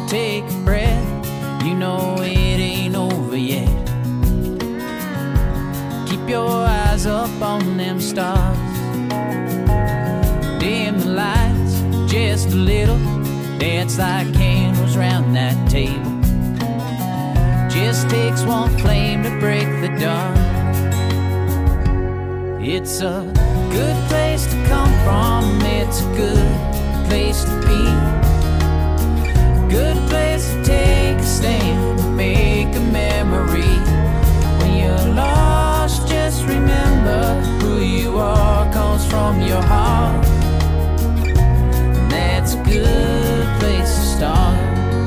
take a breath, you know it ain't over yet. Keep your eyes up on them stars. Dim the lights just a little, dance like candles round that table. Just takes one flame to break the dark. It's a good place to come from, it's a good place to be. Good place to take a stand, make a memory. When you're lost, just remember who you are comes from your heart. And that's a good place to start.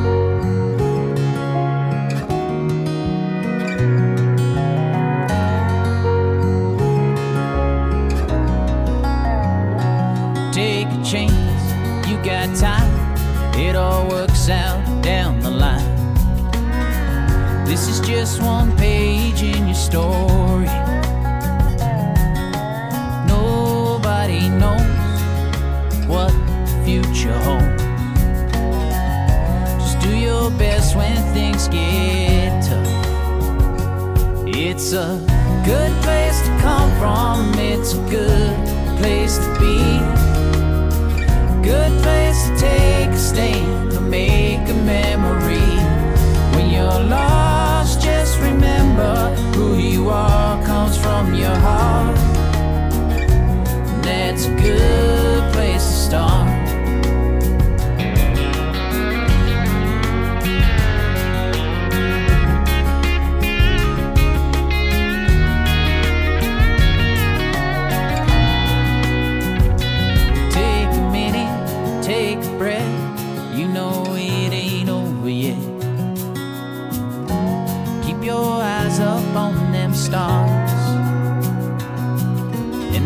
Take a chance, you got time, it all works out down the line. This is just one page in your story. Nobody knows what the future holds. Just do your best when things get tough. It's a good place to come from, it's a good place to be. Good place to take a stand or make a memory. When you're lost, just remember who you are comes from your heart. And that's a good place to start. Stars, and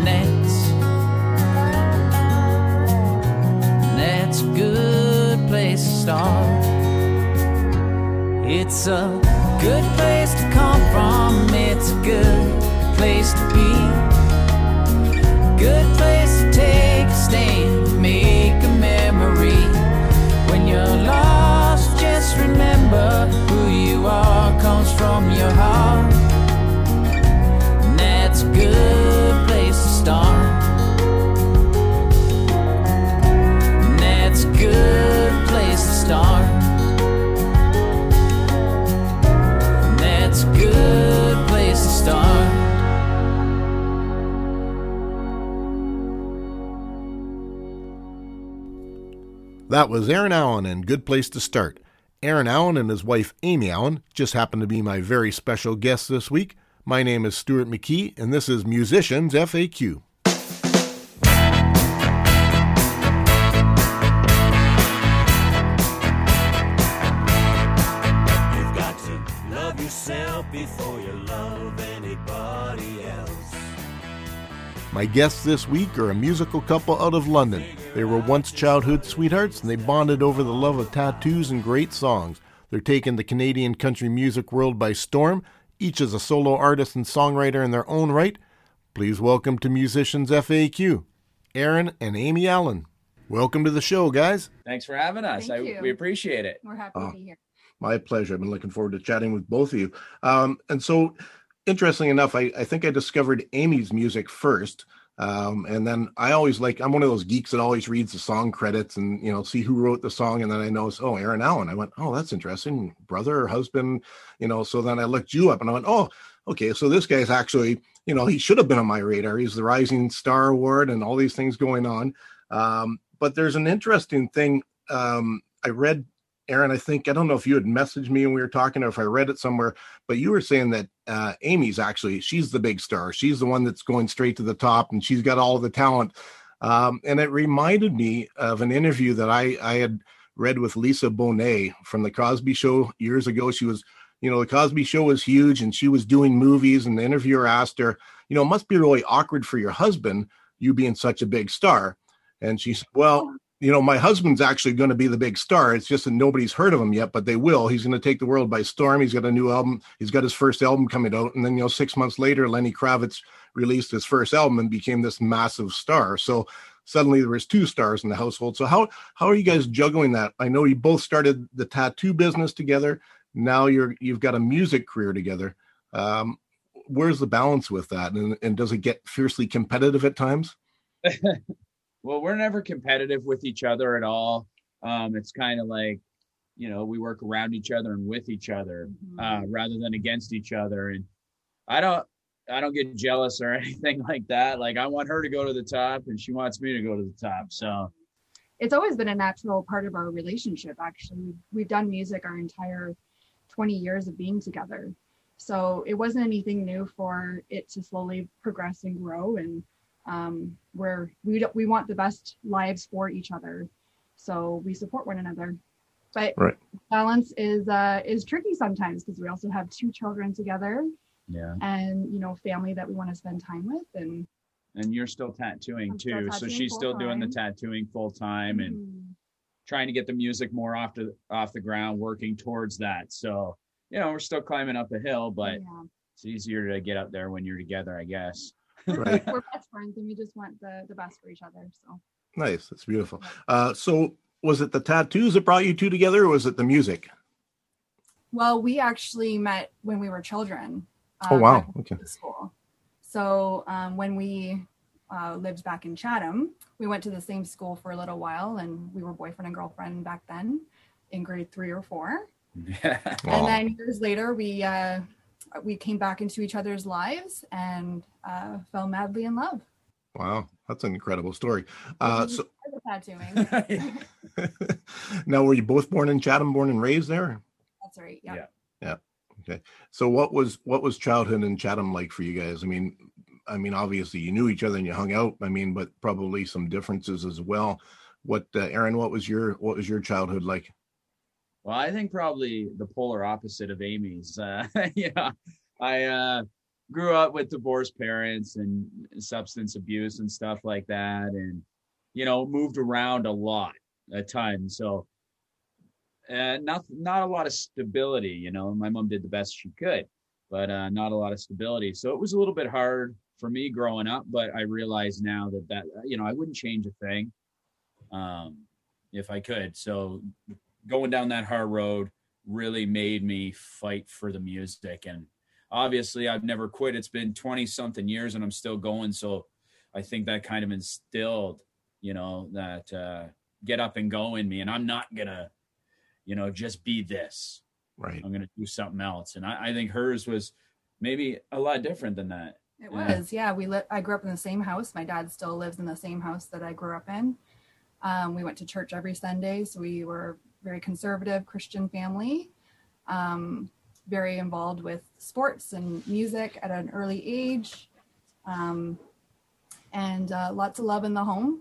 that's a good place to start. It's a good place to come from, it's a good place to be. Good place to take a stand, make a memory. When you're lost, just remember who you are comes from your heart. That's a good place to start. And that's a good place to start. And that's a good place to start. That was Aaron Allen and Good Place to Start. Aaron Allen and his wife Amy Allen just happened to be my very special guests this week. My name is Stuart McKee, and this is Musicians FAQ. You've got to love yourself before you love anybody else. My guests this week are a musical couple out of London. They were once childhood sweethearts, and they bonded over the love of tattoos and great songs. They're taking the Canadian country music world by storm. Each is a solo artist and songwriter in their own right. Please welcome to Musicians FAQ, Aaron and Amy Allen. Welcome to the show, guys. Thanks for having us. We appreciate it. We're happy to be here. My pleasure. I've been looking forward to chatting with both of you. And so, interestingly enough, I think I discovered Amy's music first. And then I'm one of those geeks that always reads the song credits and, see who wrote the song. And then I noticed, Aaron Allen. I went, that's interesting. Brother or husband, so then I looked you up and I went, okay. So this guy's actually, he should have been on my radar. He's the Rising Star Award and all these things going on. But there's an interesting thing. I read, Aaron, I don't know if you had messaged me when we were talking or if I read it somewhere, but you were saying that Amy's she's the big star. She's the one that's going straight to the top and she's got all the talent. And it reminded me of an interview that I had read with Lisa Bonet from The Cosby Show years ago. She was, The Cosby Show was huge and she was doing movies, and the interviewer asked her, it must be really awkward for your husband, you being such a big star. And she said, well, my husband's actually going to be the big star. It's just that nobody's heard of him yet, but they will. He's going to take the world by storm. He's got a new album. He's got his first album coming out. And then, 6 months later, Lenny Kravitz released his first album and became this massive star. So suddenly there was two stars in the household. So how are you guys juggling that? I know you both started the tattoo business together. Now you've got a music career together. Where's the balance with that? And does it get fiercely competitive at times? Well, we're never competitive with each other at all. It's kind of like, we work around each other and with each other, rather than against each other. And I don't get jealous or anything like that. Like, I want her to go to the top and she wants me to go to the top. So it's always been a natural part of our relationship. Actually, we've done music our entire 20 years of being together. So it wasn't anything new for it to slowly progress and grow. And we want the best lives for each other. So we support one another. But balance is tricky sometimes because we also have 2 children together. Yeah. And, family that we want to spend time with. And you're still tattooing too. So she's still doing the tattooing full time and trying to get the music more off the ground, working towards that. So, we're still climbing up a hill, but it's easier to get up there when you're together, I guess. Right. We're best friends and we just want the best for each other. So nice. That's beautiful. So was it the tattoos that brought you two together, or was it the music? Well, we actually met when we were children. Oh, wow. Okay. School. So when we lived back in Chatham, we went to the same school for a little while, and we were boyfriend and girlfriend back then in grade 3 or 4. Yeah. And then years later, we came back into each other's lives and fell madly in love. Wow, that's an incredible story. So tattooing. Now, were you both born in Chatham, born and raised there? That's right. Yeah. Okay. So what was childhood in Chatham like for you guys? I mean, obviously you knew each other and you hung out. But probably some differences as well. Aaron, what was your childhood like? Well, I think probably the polar opposite of Amy's. I grew up with divorced parents and substance abuse and stuff like that, and moved around a ton. So not a lot of stability. My mom did the best she could, but not a lot of stability. So it was a little bit hard for me growing up, but I realize now that I wouldn't change a thing if I could. So going down that hard road really made me fight for the music. And obviously I've never quit. It's been 20 something years and I'm still going. So I think that kind of instilled, that get up and go in me. And I'm not gonna, just be this. Right. I'm gonna do something else. And I think hers was maybe a lot different than that. It was, yeah. I grew up in the same house. My dad still lives in the same house that I grew up in. We went to church every Sunday, so we were very conservative Christian family, very involved with sports and music at an early age, and lots of love in the home.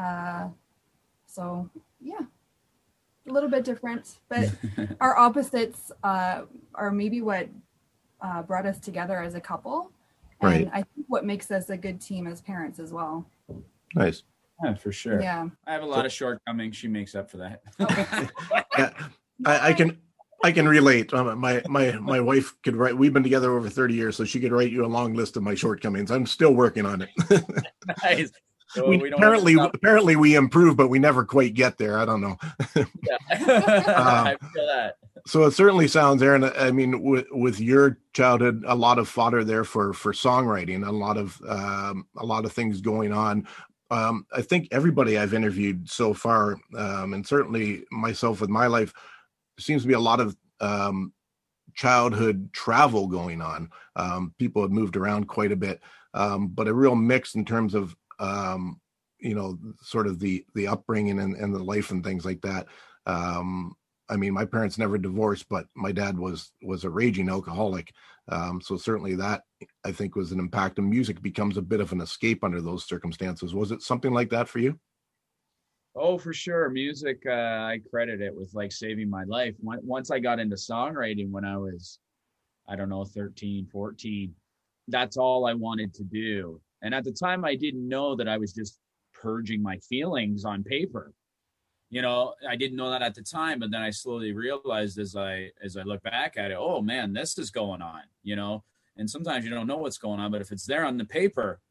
So yeah, a little bit different, but our opposites are maybe what brought us together as a couple. And I think what makes us a good team as parents as well. Nice. Yeah, for sure. Yeah. I have a lot of shortcomings. She makes up for that. Yeah, I can relate. My wife could write. We've been together over 30 years, so she could write you a long list of my shortcomings. I'm still working on it. Nice. So apparently we improve, but we never quite get there. I don't know. Yeah. I feel that. So it certainly sounds, Aaron, with your childhood, a lot of fodder there for songwriting, a lot of things going on. I think everybody I've interviewed so far, and certainly myself with my life, seems to be a lot of childhood travel going on. People have moved around quite a bit, but a real mix in terms of, sort of the upbringing and the life and things like that. My parents never divorced, but my dad was a raging alcoholic. So certainly that, I think, was an impact, and music becomes a bit of an escape under those circumstances. Was it something like that for you? Oh, for sure. Music, I credit it with saving my life. Once I got into songwriting when I was, 13, 14, that's all I wanted to do. And at the time I didn't know that I was just purging my feelings on paper. I didn't know that at the time, but then I slowly realized as I look back at it, oh man, this is going on, and sometimes you don't know what's going on, but if it's there on the paper,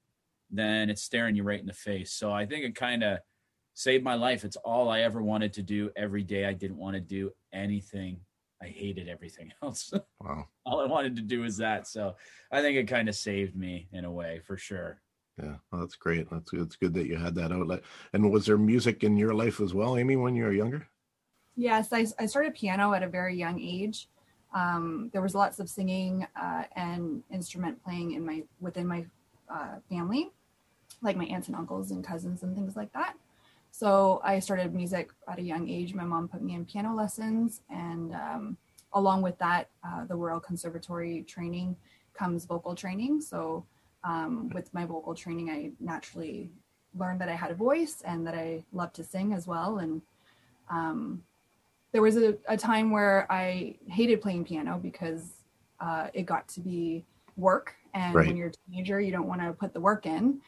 then it's staring you right in the face. So I think it kind of saved my life. It's all I ever wanted to do every day. I didn't want to do anything. I hated everything else. Wow. All I wanted to do was that. So I think it kind of saved me in a way, for sure. Yeah, well, that's great. It's good that you had that outlet. And was there music in your life as well, Amy, when you were younger? Yes, I started piano at a very young age. There was lots of singing and instrument playing within my family, like my aunts and uncles and cousins and things like that. So I started music at a young age. My mom put me in piano lessons, and along with that, the Royal Conservatory training comes vocal training. So with my vocal training, I naturally learned that I had a voice and that I loved to sing as well. And there was a time where I hated playing piano because it got to be work. And Right. when you're a teenager, you don't want to put the work in.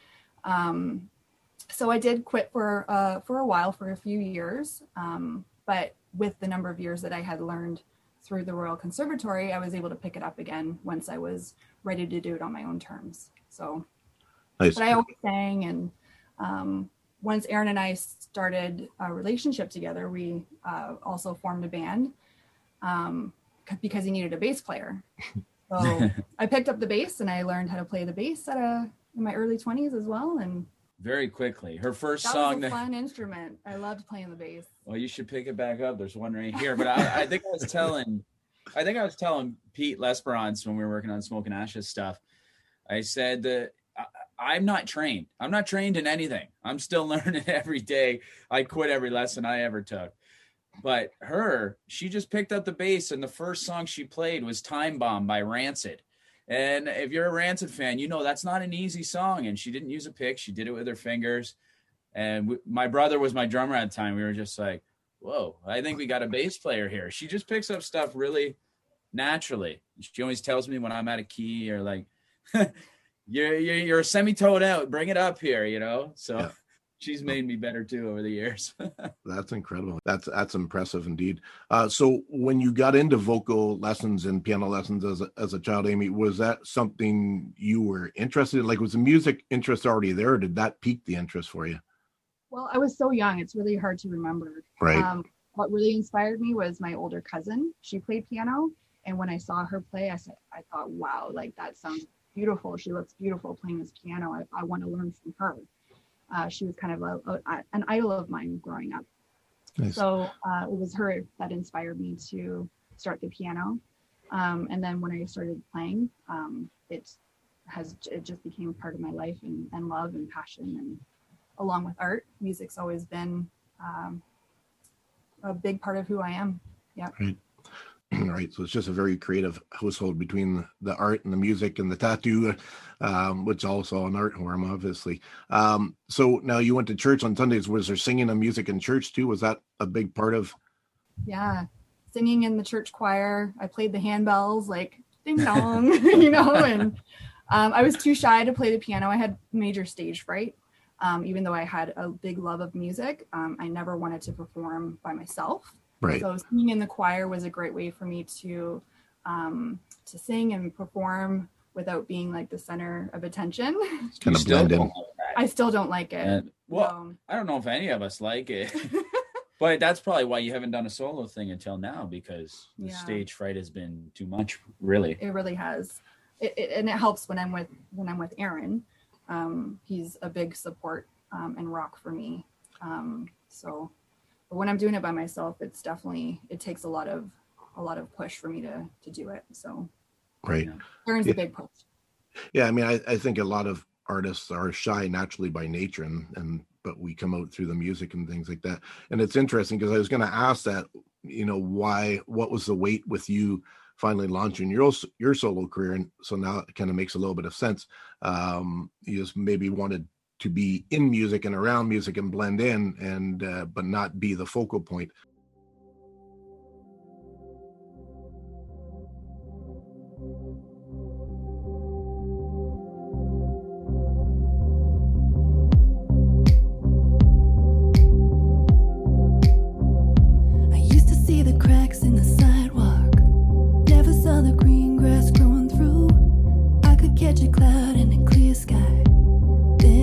So I did quit for a while, for a few years. But with the number of years that I had learned through the Royal Conservatory, I was able to pick it up again once I was ready to do it on my own terms. So, Nice. but I always sang, and once Aaron and I started a relationship together, we also formed a band because he needed a bass player. So I picked up the bass and I learned how to play the bass in my early 20s as well. And Very quickly. Her first that song. was a fun instrument. I loved playing the bass. Well, you should pick it back up. There's one right here. But I think I was telling Pete Lesperance when we were working on Smoke and Ashes stuff. I said that I'm not trained. I'm not trained in anything. I'm still learning every day. I quit every lesson I ever took. But she just picked up the bass, and the first song she played was Time Bomb by Rancid. And if you're a Rancid fan, you know that's not an easy song. And she didn't use a pick. She did it with her fingers. And my brother was my drummer at the time. We were just like, whoa, I think we got a bass player here. She just picks up stuff really naturally. She always tells me when I'm out of key or like, you're a semitone out, bring it up here, you know? So yeah. She's made me better too over the years. That's incredible. That's impressive indeed. So when you got into vocal lessons and piano lessons as a child, Amy, was that something you were interested in? Like, was the music interest already there, or did that pique the interest for you? Well, I was so young, it's really hard to remember. Right. What really inspired me was my older cousin. She played piano, and when I saw her play, I thought, wow, like that sounds beautiful. She looks beautiful playing this piano. I want to learn from her. She was kind of an idol of mine growing up. Nice. So it was her that inspired me to start the piano. And then when I started playing, it just became part of my life and love and passion. And along with art, music's always been a big part of who I am. Yeah. Right. Right. So it's just a very creative household between the art and the music and the tattoo, which is also an art form, obviously. So now you went to church on Sundays. Was there singing and music in church too? Was that a big part of? Yeah. Singing in the church choir. I played the handbells, like ding dong, you know, and I was too shy to play the piano. I had major stage fright. Even though I had a big love of music, I never wanted to perform by myself. Right. So singing in the choir was a great way for me to sing and perform without being like the center of attention. Kind of blend in. I still don't like it. Well, I don't know if any of us like it, but that's probably why you haven't done a solo thing until now, because the stage fright has been too much. Really, it really has. And it helps when I'm with Aaron. He's a big support and rock for me. But when I'm doing it by myself, it takes a lot of push for me to do it. So, right. Aaron's a big push. Yeah. I mean, I think a lot of artists are shy naturally by nature but we come out through the music and things like that. And it's interesting because I was going to ask that, you know, what was the weight with you finally launching your solo career? And so now it kind of makes a little bit of sense. You just maybe wanted to be in music and around music and blend in but not be the focal point. I used to see the cracks in the sidewalk, never saw the green grass growing through. I could catch a cloud in a clear sky. Then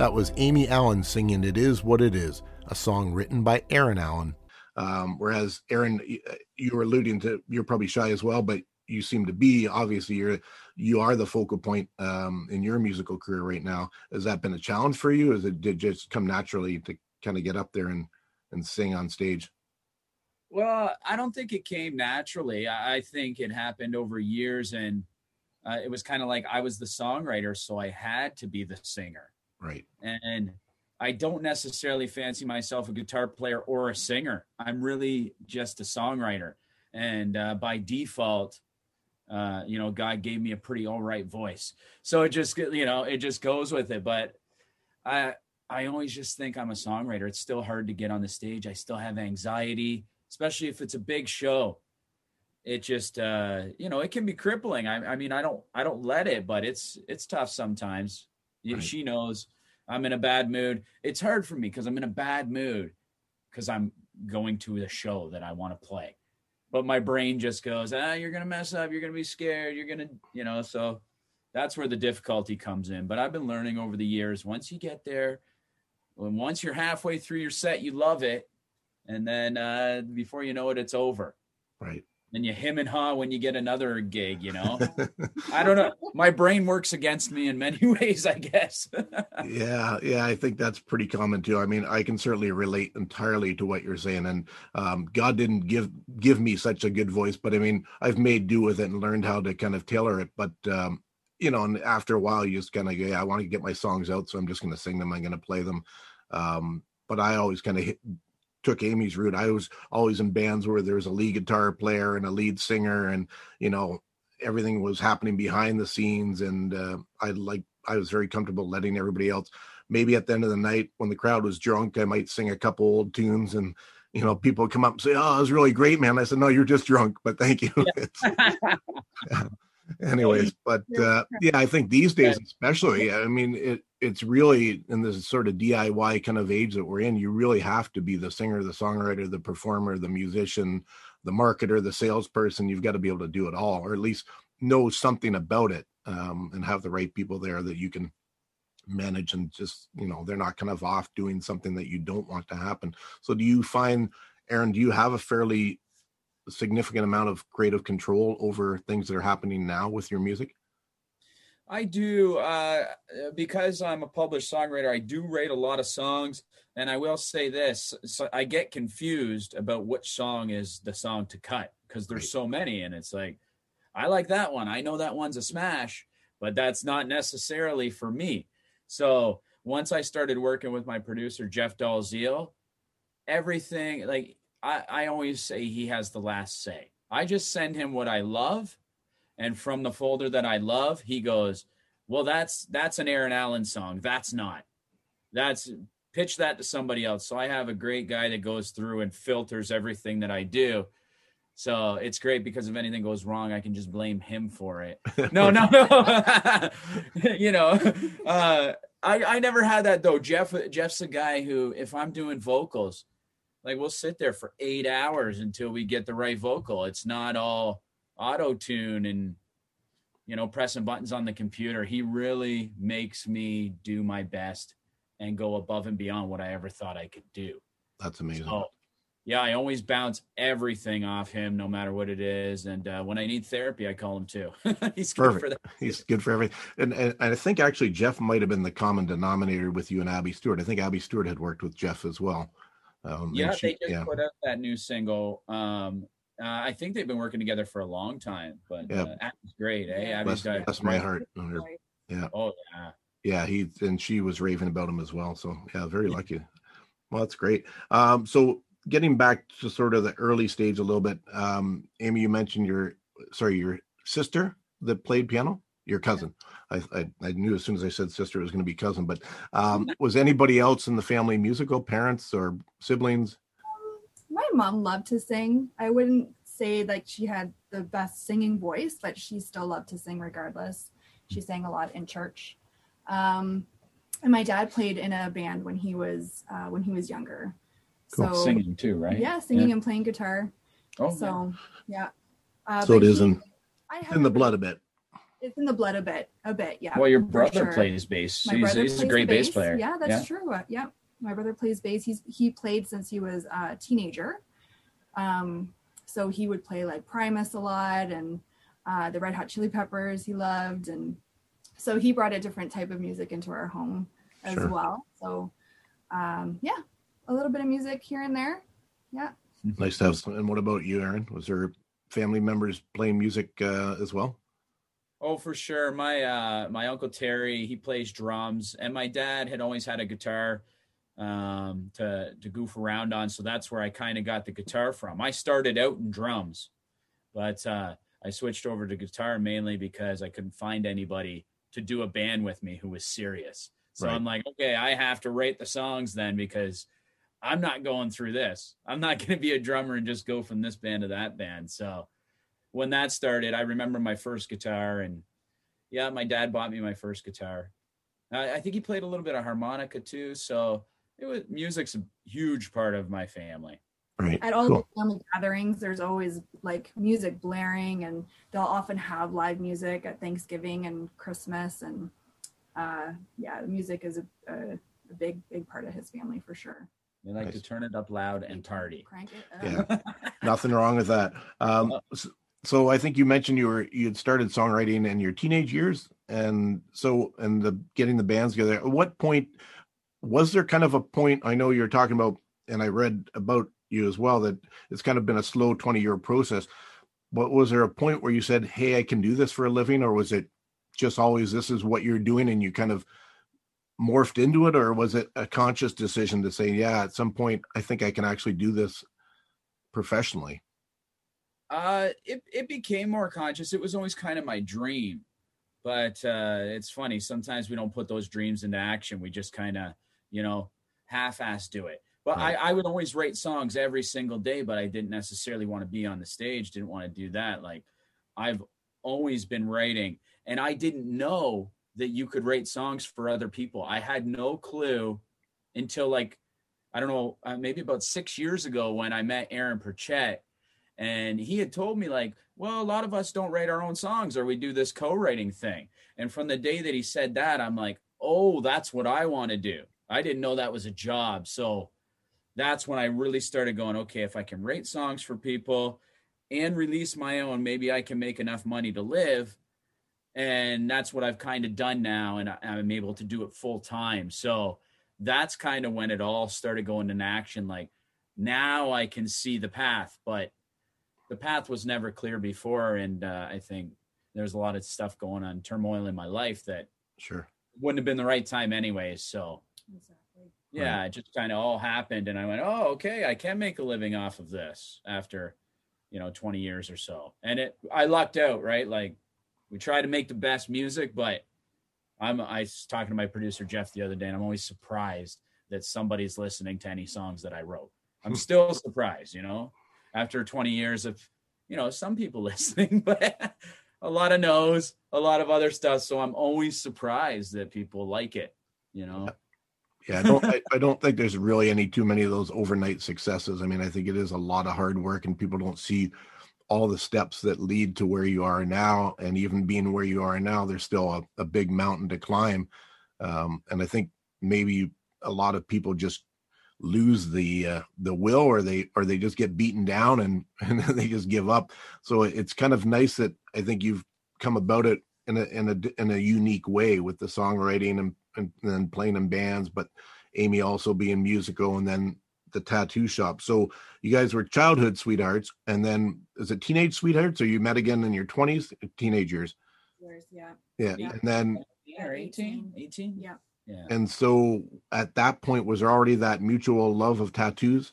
That was Amy Allen singing It Is What It Is, a song written by Aaron Allen. Whereas Aaron, you were alluding to, you're probably shy as well, but you seem to be, obviously you are the focal point in your musical career right now. Has that been a challenge for you? Did it just come naturally to kind of get up there and sing on stage? Well, I don't think it came naturally. I think it happened over years, and it was kind of like I was the songwriter, so I had to be the singer. Right. And I don't necessarily fancy myself a guitar player or a singer. I'm really just a songwriter. And by default, God gave me a pretty all right voice. So it just, it just goes with it. But I always just think I'm a songwriter. It's still hard to get on the stage. I still have anxiety, especially if it's a big show. It just, it can be crippling. I mean, I don't let it, but it's tough sometimes. Right. She knows I'm in a bad mood. It's hard for me because I'm in a bad mood because I'm going to the show that I want to play. But my brain just goes, you're going to mess up. You're going to be scared. You're going to, so that's where the difficulty comes in. But I've been learning over the years, once you get there, once you're halfway through your set, you love it. And then before you know it, it's over. Right. And you hem and haw when you get another gig, I don't know. My brain works against me in many ways, I guess. Yeah. I think that's pretty common too. I mean, I can certainly relate entirely to what you're saying. And God didn't give me such a good voice, but I mean, I've made do with it and learned how to kind of tailor it. But, and after a while, you just kind of go, I want to get my songs out, so I'm just going to sing them. I'm going to play them. But I always kind of took Amy's route. I was always in bands where there was a lead guitar player and a lead singer, and everything was happening behind the scenes. And I was very comfortable letting everybody else. Maybe at the end of the night when the crowd was drunk, I might sing a couple old tunes, and people would come up and say, "Oh, it was really great, man." I said, "No, you're just drunk, but thank you." Yeah. Anyways, but I think these days especially, I mean, it's really in this sort of DIY kind of age that we're in, you really have to be the singer, the songwriter, the performer, the musician, the marketer, the salesperson. You've got to be able to do it all, or at least know something about it, and have the right people there that you can manage, and just, they're not kind of off doing something that you don't want to happen. So do you find, Aaron, do you have a fairly significant amount of creative control over things that are happening now with your music? I do, because I'm a published songwriter. I do write a lot of songs, and I will say this: so I get confused about which song is the song to cut, because there's so many, and it's like, I like that one. I know that one's a smash, but that's not necessarily for me. So once I started working with my producer Jeff Dalziel, everything, like, I always say he has the last say. I just send him what I love, and from the folder that I love, he goes, "Well, that's an Aaron Allen song. That's not. Pitch that to somebody else." So I have a great guy that goes through and filters everything that I do. So it's great, because if anything goes wrong, I can just blame him for it. No. I never had that though. Jeff's a guy who, if I'm doing vocals, like, we'll sit there for 8 hours until we get the right vocal. It's not all auto-tune and, pressing buttons on the computer. He really makes me do my best and go above and beyond what I ever thought I could do. That's amazing. So, yeah, I always bounce everything off him, no matter what it is. And when I need therapy, I call him too. He's good for that. He's good for everything. And I think actually Jeff might have been the common denominator with you and Abby Stewart. I think Abby Stewart had worked with Jeff as well. They just put out that new single. I think they've been working together for a long time, but Abby's great. Abby's got bless my heart. Yeah. Oh yeah. Yeah. She was raving about him as well. So yeah, very lucky. Well, that's great. So getting back to sort of the early stage a little bit, Amy, you mentioned your sister that played piano. Your cousin. I knew as soon as I said sister it was going to be cousin, but was anybody else in the family musical, parents or siblings? My mom loved to sing. I wouldn't say like she had the best singing voice, but she still loved to sing regardless. She sang a lot in church. And my dad played in a band when he was younger. Cool. So singing too, right? Yeah, singing and playing guitar. So it is in the blood a bit. It's in the blood a bit. Yeah. Well, your for brother sure. plays bass. My He's brother a plays great the bass player. Yeah, that's true. Yeah. My brother plays bass. He played since he was a teenager. So he would play like Primus a lot, and the Red Hot Chili Peppers he loved. And so he brought a different type of music into our home as well. So yeah, a little bit of music here and there. Yeah. Nice to have some. And what about you, Aaron? Was there family members playing music as well? Oh, for sure. My Uncle Terry, he plays drums, and my dad had always had a guitar to goof around on. So that's where I kind of got the guitar from. I started out in drums, but I switched over to guitar mainly because I couldn't find anybody to do a band with me who was serious. So I'm like, okay, I have to write the songs then, because I'm not going through this. I'm not going to be a drummer and just go from this band to that band. So when that started, I remember my first guitar, and yeah, my dad bought me my first guitar. I think he played a little bit of harmonica too. So music's a huge part of my family. Right. At all the family gatherings, there's always like music blaring, and they'll often have live music at Thanksgiving and Christmas. And yeah, music is a big part of his family for sure. They like to turn it up loud and party. Crank it up. Yeah, nothing wrong with that. So I think you mentioned you had started songwriting in your teenage years, and getting the bands together. At what point was there kind of a point? I know you're talking about, and I read about you as well, that it's kind of been a slow 20-year process. But was there a point where you said, "Hey, I can do this for a living," or was it just always this is what you're doing, and you kind of morphed into it, or was it a conscious decision to say, "Yeah, at some point, I think I can actually do this professionally"? It became more conscious. It was always kind of my dream, but it's funny. Sometimes we don't put those dreams into action. We just kind of, half-ass do it. But I would always write songs every single day, but I didn't necessarily want to be on the stage. Didn't want to do that. Like, I've always been writing, and I didn't know that you could write songs for other people. I had no clue until I don't know, maybe about 6 years ago when I met Aaron Perchette. And he had told me well, a lot of us don't write our own songs, or we do this co-writing thing. And from the day that he said that, I'm like, oh, that's what I want to do. I didn't know that was a job. So that's when I really started going, okay, if I can write songs for people and release my own, maybe I can make enough money to live. And that's what I've kind of done now. And I'm able to do it full time. So that's kind of when it all started going into action. Now I can see the path, but the path was never clear before. And I think there's a lot of stuff going on, turmoil in my life that wouldn't have been the right time anyways. So yeah, it just kind of all happened. And I went, oh, okay, I can make a living off of this after, 20 years or so. And I lucked out, right? We try to make the best music, but I was talking to my producer, Jeff, the other day, and I'm always surprised that somebody's listening to any songs that I wrote. I'm still surprised, after 20 years of, some people listening, but a lot of no's, a lot of other stuff. So I'm always surprised that people like it, Yeah, I don't think there's really too many of those overnight successes. I mean, I think it is a lot of hard work, and people don't see all the steps that lead to where you are now. And even being where you are now, there's still a big mountain to climb. And I think maybe a lot of people just lose the will, or they just get beaten down and they just give up. So it's kind of nice that I think you've come about it in a unique way with the songwriting and then playing in bands, but Amy also being musical, and then the tattoo shop. So you guys were childhood sweethearts, and then is it teenage sweethearts, or you met again in your 20s, teenage years? Yeah. And then 18. Yeah. Yeah. And so at that point, was there already that mutual love of tattoos?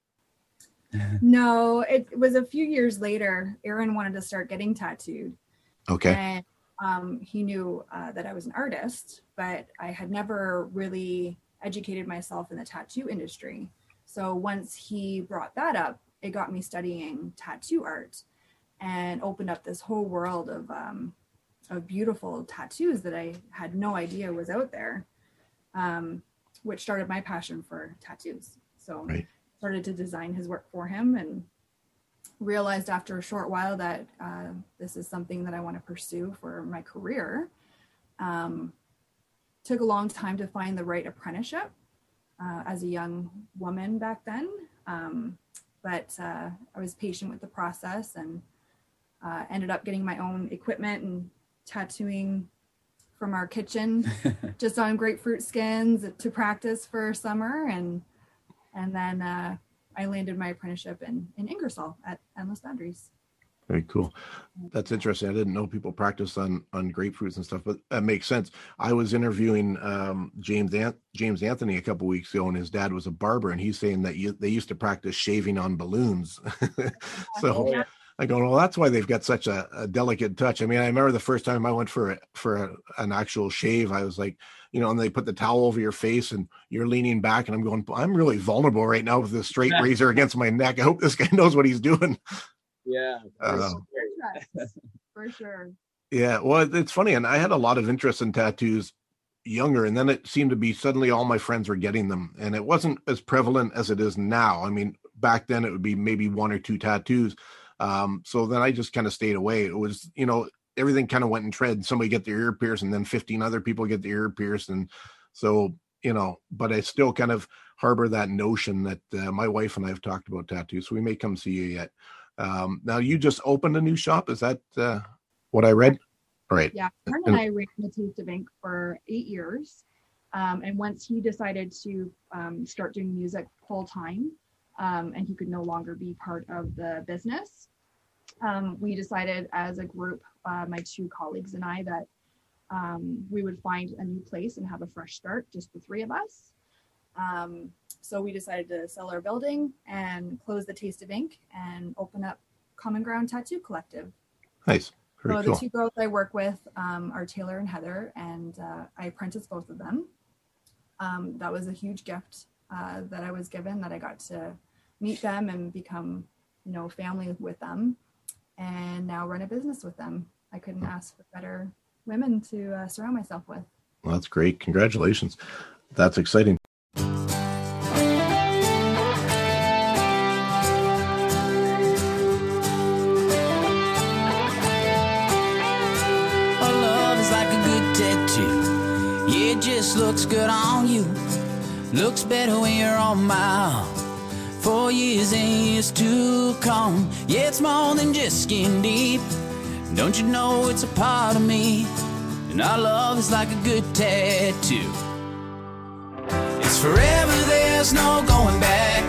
No, it was a few years later. Aaron wanted to start getting tattooed. Okay. And he knew that I was an artist, but I had never really educated myself in the tattoo industry. So once he brought that up, it got me studying tattoo art and opened up this whole world of beautiful tattoos that I had no idea was out there, which started my passion for tattoos. So started to design his work for him, and realized after a short while that this is something that I want to pursue for my career. Took a long time to find the right apprenticeship as a young woman back then. But I was patient with the process and ended up getting my own equipment and tattooing from our kitchen just on grapefruit skins to practice for summer. And then I landed my apprenticeship in Ingersoll at Endless Boundaries. Very cool. That's interesting. I didn't know people practice on grapefruits and stuff, but that makes sense. I was interviewing James Anthony a couple weeks ago, and his dad was a barber, and he's saying that they used to practice shaving on balloons. So Yeah. I go, well, that's why they've got such a delicate touch. I mean, I remember the first time I went for an actual shave, I was like, and they put the towel over your face and you're leaning back, and I'm going, I'm really vulnerable right now with this straight razor against my neck. I hope this guy knows what he's doing. Yeah. For sure. Yeah, well, it's funny, and I had a lot of interest in tattoos younger, and then it seemed to be suddenly all my friends were getting them, and it wasn't as prevalent as it is now. I mean, back then it would be maybe 1 or 2 tattoos. So then I just kind of stayed away. It was, everything kind of went in trend. Somebody get their ear pierced, and then 15 other people get their ear pierced, and so but I still kind of harbor that notion that my wife and I have talked about tattoos, so we may come see you yet. Now you just opened a new shop. Is that what I read? All right. Yeah. Aaron and I ran the Taste of Ink for 8 years. And once he decided to start doing music full time, and he could no longer be part of the business, we decided as a group, my 2 colleagues and I, that we would find a new place and have a fresh start, just the 3 of us. So we decided to sell our building and close the Taste of Ink and open up Common Ground Tattoo Collective. Nice. Very cool. The 2 girls I work with are Taylor and Heather, and I apprentice both of them. That was a huge gift that I was given, that I got to meet them and become, family with them, and now run a business with them. I couldn't ask for better women to surround myself with. Well, that's great. Congratulations. That's exciting. It just looks good on you. Looks better when you're on my arm. For years and years to come. Yeah, it's more than just skin deep. Don't you know it's a part of me? And our love is like a good tattoo. It's forever, there's no going back.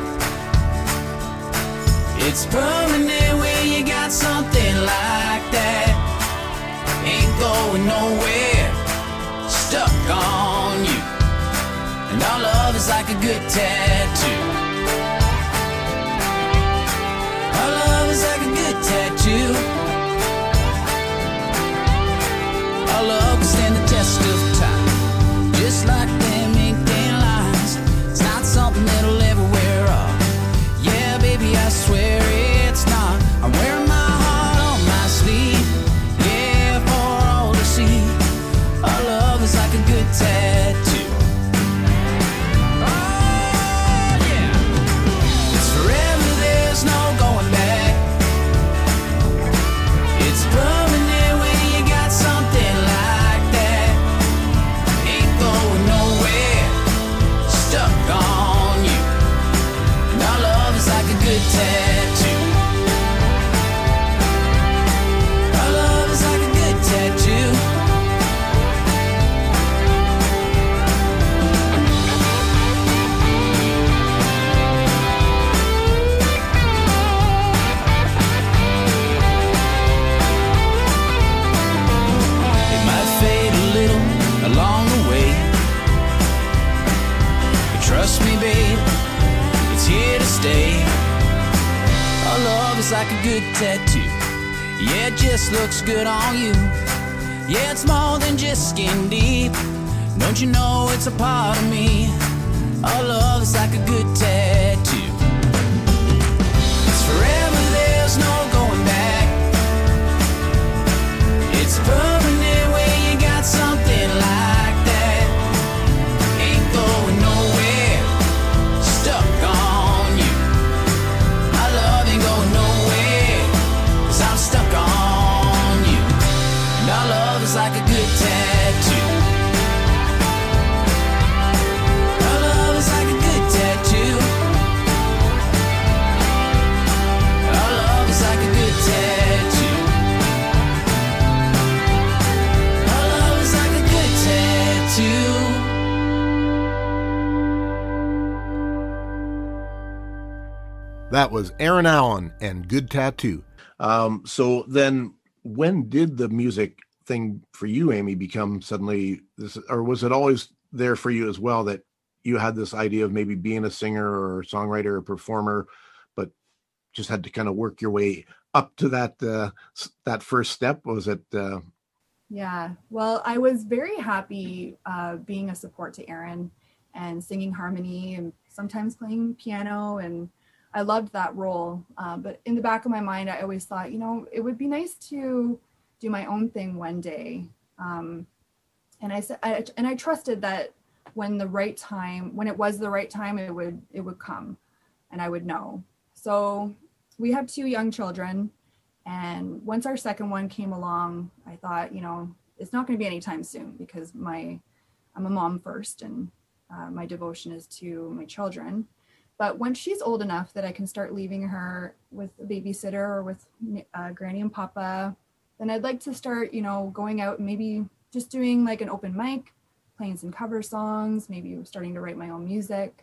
It's permanent when you got something like that. Ain't going nowhere. Stuck on you, and our love is like a good tattoo. Our love is like a good tattoo. Our love will stand the test of time, just like them ink thin lines. It's not something that'll ever wear off. Yeah, baby, I swear it's not. I'm wearing my heart on my sleeve. Yeah, for all to see. Our love is like a good tattoo. Oh, yeah. It's forever, there's no going back. It's permanent when you got something like that. Ain't going nowhere. Stuck on you. And our love is like a good tattoo. Our love is like a good tattoo. Along the way, but trust me, babe, it's here to stay. Our love is like a good tattoo. Yeah, it just looks good on you. Yeah, it's more than just skin deep. Don't you know it's a part of me? Our love is like a good tattoo. It's forever, there's no going back. It's permanent when you got something like that. Ain't going nowhere. Stuck on you. Our love ain't going nowhere. That was Aaron Allen and Good Tattoo. So then when did the music thing for you, Amy, become suddenly this, or was it always there for you as well, that you had this idea of maybe being a singer or a songwriter or performer, but just had to kind of work your way up to that first step? Was it? Yeah, well, I was very happy being a support to Aaron and singing harmony and sometimes playing piano, and I loved that role. But in the back of my mind, I always thought, it would be nice to do my own thing one day. And I trusted that when it was the right time, it would come, and I would know. So we have 2 young children, and once our second one came along, I thought, it's not going to be anytime soon, because I'm a mom first, and my devotion is to my children. But once she's old enough that I can start leaving her with a babysitter or with Granny and Papa, then I'd like to start, going out and maybe just doing like an open mic, playing some cover songs, maybe starting to write my own music.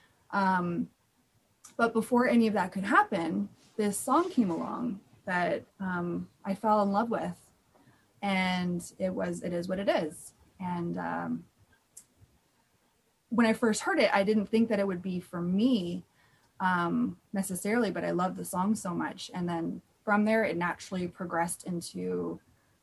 But before any of that could happen, this song came along that I fell in love with, and it is what it is. And when I first heard it, I didn't think that it would be for me necessarily, but I loved the song so much. And then from there, it naturally progressed into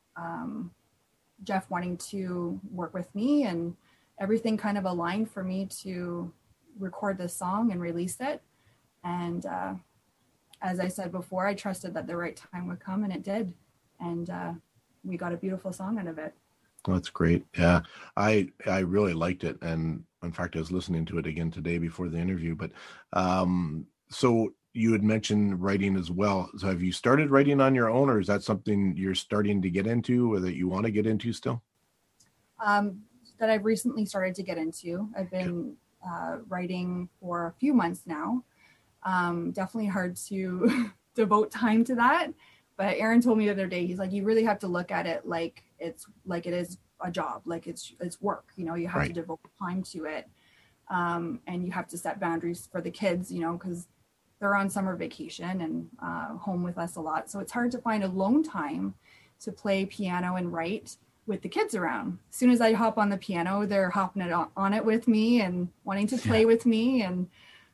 Jeff wanting to work with me, and everything kind of aligned for me to record this song and release it. And as I said before, I trusted that the right time would come, and it did. And we got a beautiful song out of it. That's great. Yeah, I really liked it. And in fact, I was listening to it again today before the interview. But so you had mentioned writing as well. So have you started writing on your own, or is that something you're starting to get into, or that you want to get into still? That I've recently started to get into. I've been writing for a few months now. Definitely hard to devote time to that. But Aaron told me the other day, he's like, you really have to look at it like it is a job, like it's work. You have to devote time to it. And you have to set boundaries for the kids, because they're on summer vacation and home with us a lot. So it's hard to find alone time to play piano and write with the kids around. As soon as I hop on the piano, they're hopping on it with me and wanting to play with me. And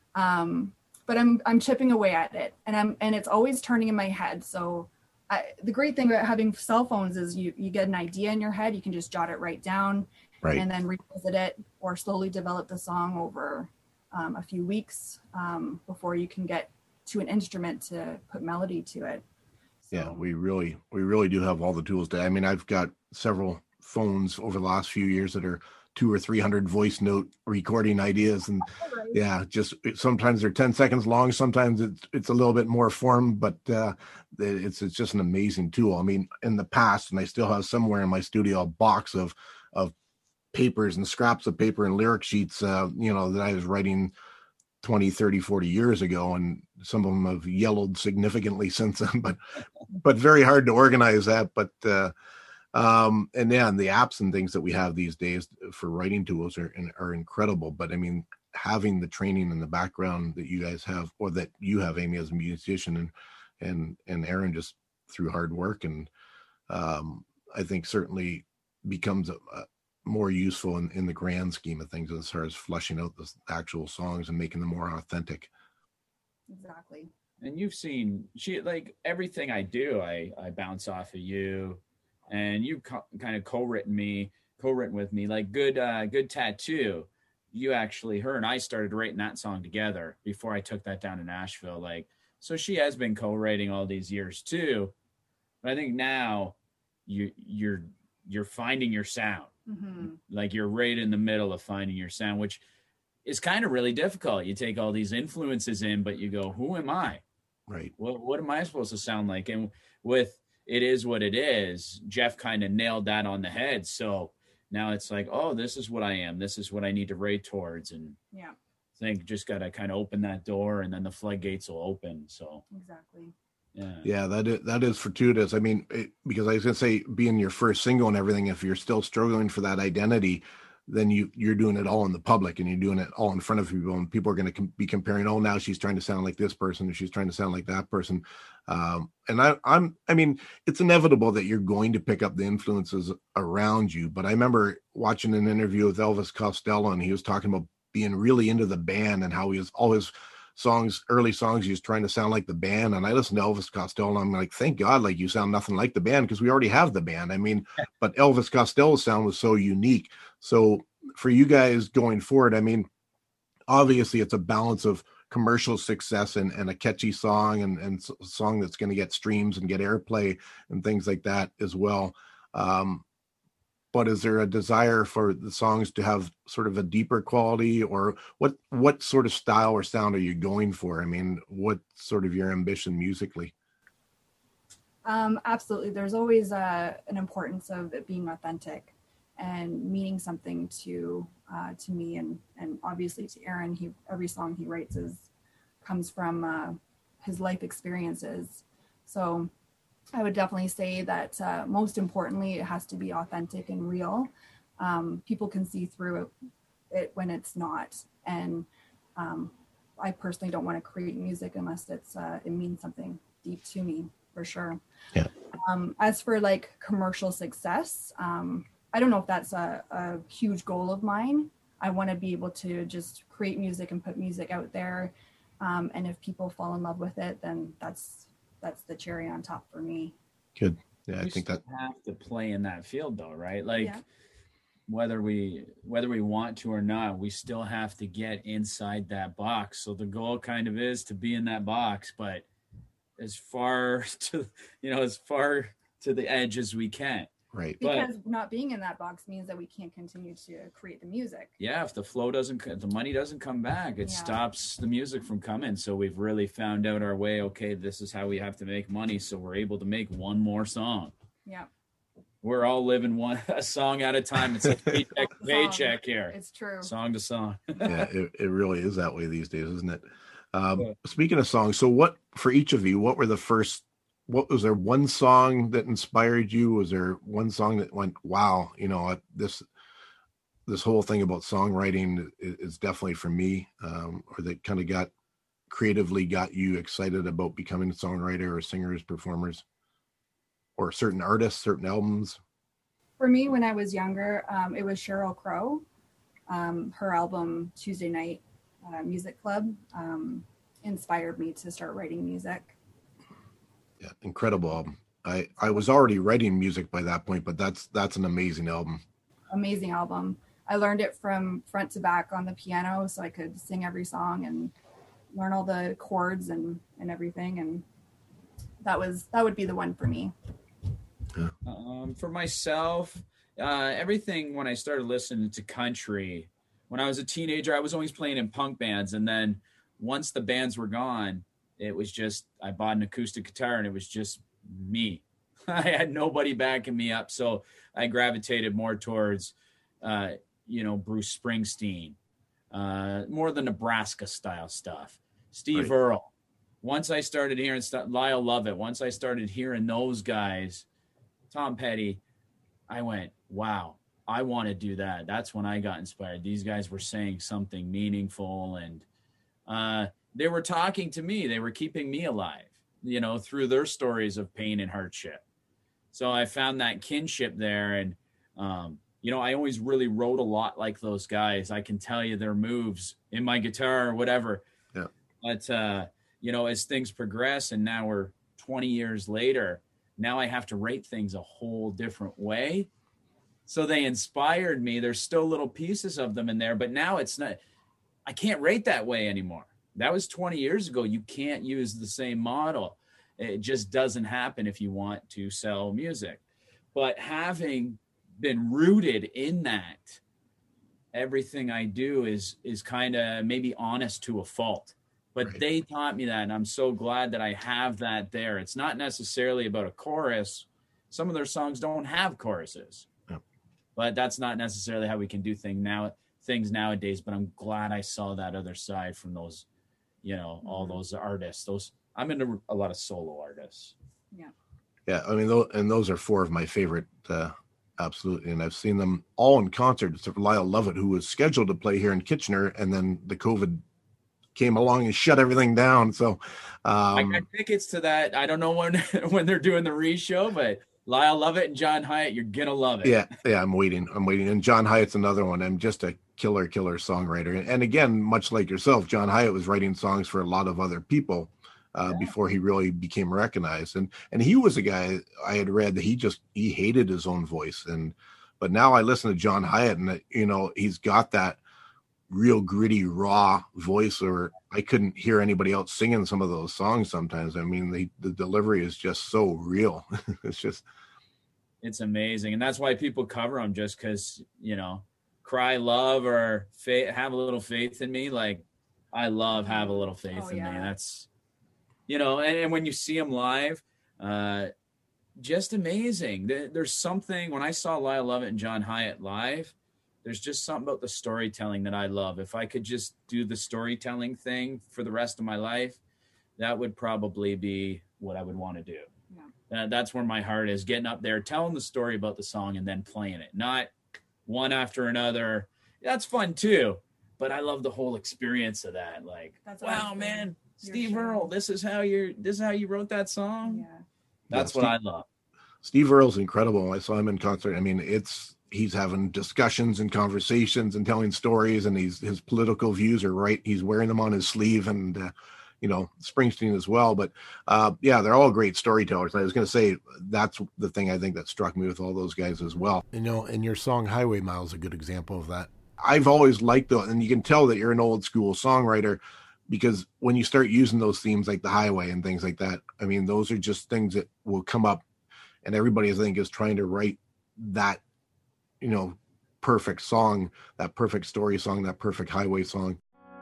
but I'm chipping away at it, and it's always turning in my head. So the great thing about having cell phones is you get an idea in your head, you can just jot it right down, and then revisit it or slowly develop the song over a few weeks before you can get to an instrument to put melody to it. So. Yeah, we really do have all the tools to. I mean, I've got several phones over the last few years that are 200 or 300 voice note recording ideas, and yeah, just sometimes they're 10 seconds long, sometimes it's a little bit more form, but it's just an amazing tool. I mean, in the past, and I still have somewhere in my studio a box of papers and scraps of paper and lyric sheets that I was writing 20, 30, 40 years ago, and some of them have yellowed significantly since then, but very hard to organize that. But and the apps and things that we have these days for writing tools are incredible. But I mean, having the training and the background that you guys have, or that you have, Amy, as a musician, and Aaron just through hard work, and I think certainly becomes more useful in the grand scheme of things as far as fleshing out the actual songs and making them more authentic. Exactly. And you've seen like everything I do, I bounce off of you, and you kind of co-written with me, like Good Tattoo. You actually, her and I started writing that song together before I took that down to Nashville. Like, so she has been co-writing all these years too. But I think now you're finding your sound. Mm-hmm. Like you're right in the middle of finding your sound, which is kind of really difficult. You take all these influences in, but you go, who am I? Right. What am I supposed to sound like? And with It Is What It Is, Jeff kind of nailed that on the head. So now it's like, oh, this is what I am. This is what I need to write towards. And yeah, I think just got to kind of open that door, and then the floodgates will open. So exactly. Yeah, that is fortuitous. I mean, because I was going to say, being your first single and everything, if you're still struggling for that identity, then you're doing it all in the public, and you're doing it all in front of people, and people are going to be comparing, oh, now she's trying to sound like this person, or she's trying to sound like that person. And I mean, it's inevitable that you're going to pick up the influences around you. But I remember watching an interview with Elvis Costello, and he was talking about being really into the band and how he was all his songs, early songs, he was trying to sound like the band. And I listened to Elvis Costello, and I'm like, thank God, like, you sound nothing like the band, because we already have the band. I mean, but Elvis Costello's sound was so unique. So for you guys going forward, I mean, obviously it's a balance of commercial success and a catchy song and song that's going to get streams and get airplay and things like that as well. But is there a desire for the songs to have sort of a deeper quality, or what sort of style or sound are you going for? I mean, what sort of your ambition musically? Absolutely. There's always an importance of it being authentic and meaning something to me and obviously to Aaron. Every song he writes comes from his life experiences. So I would definitely say that most importantly, it has to be authentic and real. People can see through it when it's not. And I personally don't want to create music unless it means something deep to me, for sure. Yeah. As for like commercial success, I don't know if that's a huge goal of mine. I want to be able to just create music and put music out there. And if people fall in love with it, then that's the cherry on top for me. Good. Yeah, We I think that have to play in that field though, right? Like Yeah. whether we want to or not, we still have to get inside that box. So the goal kind of is to be in that box, but as far to the edge as we can. right. Because not being in that box means that we can't continue to create the music. Yeah, if the money doesn't come back, it Yeah. stops the music from coming. So we've really found out our way. Okay, this is how we have to make money. So we're able to make one more song. Yeah, We're all living a song at a time. It's like paycheck to paycheck here, it's true. song to song. Yeah, it really is that way these days, isn't it? Yeah. Speaking of songs, so what for each of you, what was there one song that inspired you? Was there one song that went, wow, this whole thing about songwriting is definitely for me, or that kind of creatively got you excited about becoming a songwriter or singers, performers, or certain artists, certain albums? For me, when I was younger, it was Sheryl Crow. Her album Tuesday Night Music Club inspired me to start writing music. Yeah, incredible album. I was already writing music by that point, but that's an amazing album. Amazing album. I learned it from front to back on the piano, so I could sing every song and learn all the chords and everything. And that would be the one for me. For myself, everything when I started listening to country, when I was a teenager, I was always playing in punk bands. And then once the bands were gone, it was just, I bought an acoustic guitar and it was just me. I had nobody backing me up. So I gravitated more towards, Bruce Springsteen, more the Nebraska style stuff, Steve Right. Earle. Once I started hearing stuff, Lyle Lovett, once I started hearing those guys, Tom Petty, I went, wow, I want to do that. That's when I got inspired. These guys were saying something meaningful, and they were talking to me. They were keeping me alive, through their stories of pain and hardship. So I found that kinship there. And, I always really wrote a lot like those guys. I can tell you their moves in my guitar or whatever. Yeah. But, as things progress and now we're 20 years later, now I have to write things a whole different way. So they inspired me. There's still little pieces of them in there, but now I can't write that way anymore. That was 20 years ago. You can't use the same model. It just doesn't happen if you want to sell music. But having been rooted in that, everything I do is kind of maybe honest to a fault. But Right. They taught me that, and I'm so glad that I have that there. It's not necessarily about a chorus. Some of their songs don't have choruses. Yep. But that's not necessarily how we can do things nowadays. But I'm glad I saw that other side from those, all those artists. I'm into a lot of solo artists. Yeah, I mean, those are four of my favorite Absolutely. And I've seen them all in concert, except for Lyle Lovett, who was scheduled to play here in Kitchener, and then the COVID came along and shut everything down. So I got tickets to that. I don't know when they're doing the re-show, but Lyle Lovett and John Hyatt, you're gonna love it. Yeah, I'm waiting. And John Hyatt's another one. I'm just a killer songwriter. And again, much like yourself, John Hyatt was writing songs for a lot of other people before he really became recognized. And he was a guy I had read that he hated his own voice. But now I listen to John Hyatt, and he's got that real gritty, raw voice, or I couldn't hear anybody else singing some of those songs sometimes. I mean, the delivery is just so real. It's amazing. And that's why people cover them, just because, Cry Love or Have a Little Faith in Me. Like, I love Have a Little Faith in Me. That's, and when you see them live, just amazing. There's something, when I saw Lyle Lovett and John Hyatt live, there's just something about the storytelling that I love. If I could just do the storytelling thing for the rest of my life, that would probably be what I would want to do. Yeah. That's where my heart is, getting up there, telling the story about the song and then playing it, not one after another. That's fun too, but I love the whole experience of that. Like, wow, man, Steve Earle, this is how you wrote that song. Yeah. That's what I love. Steve Earle's incredible. I saw him in concert. I mean, he's having discussions and conversations and telling stories, and his political views are right. He's wearing them on his sleeve, and Springsteen as well. But they're all great storytellers. I was going to say, that's the thing I think that struck me with all those guys as well. And your song Highway Mile is a good example of that. I've always liked those, and you can tell that you're an old school songwriter, because when you start using those themes like the highway and things like that, I mean, those are just things that will come up, and everybody, I think, is trying to write that perfect song, that perfect story song, that perfect highway song.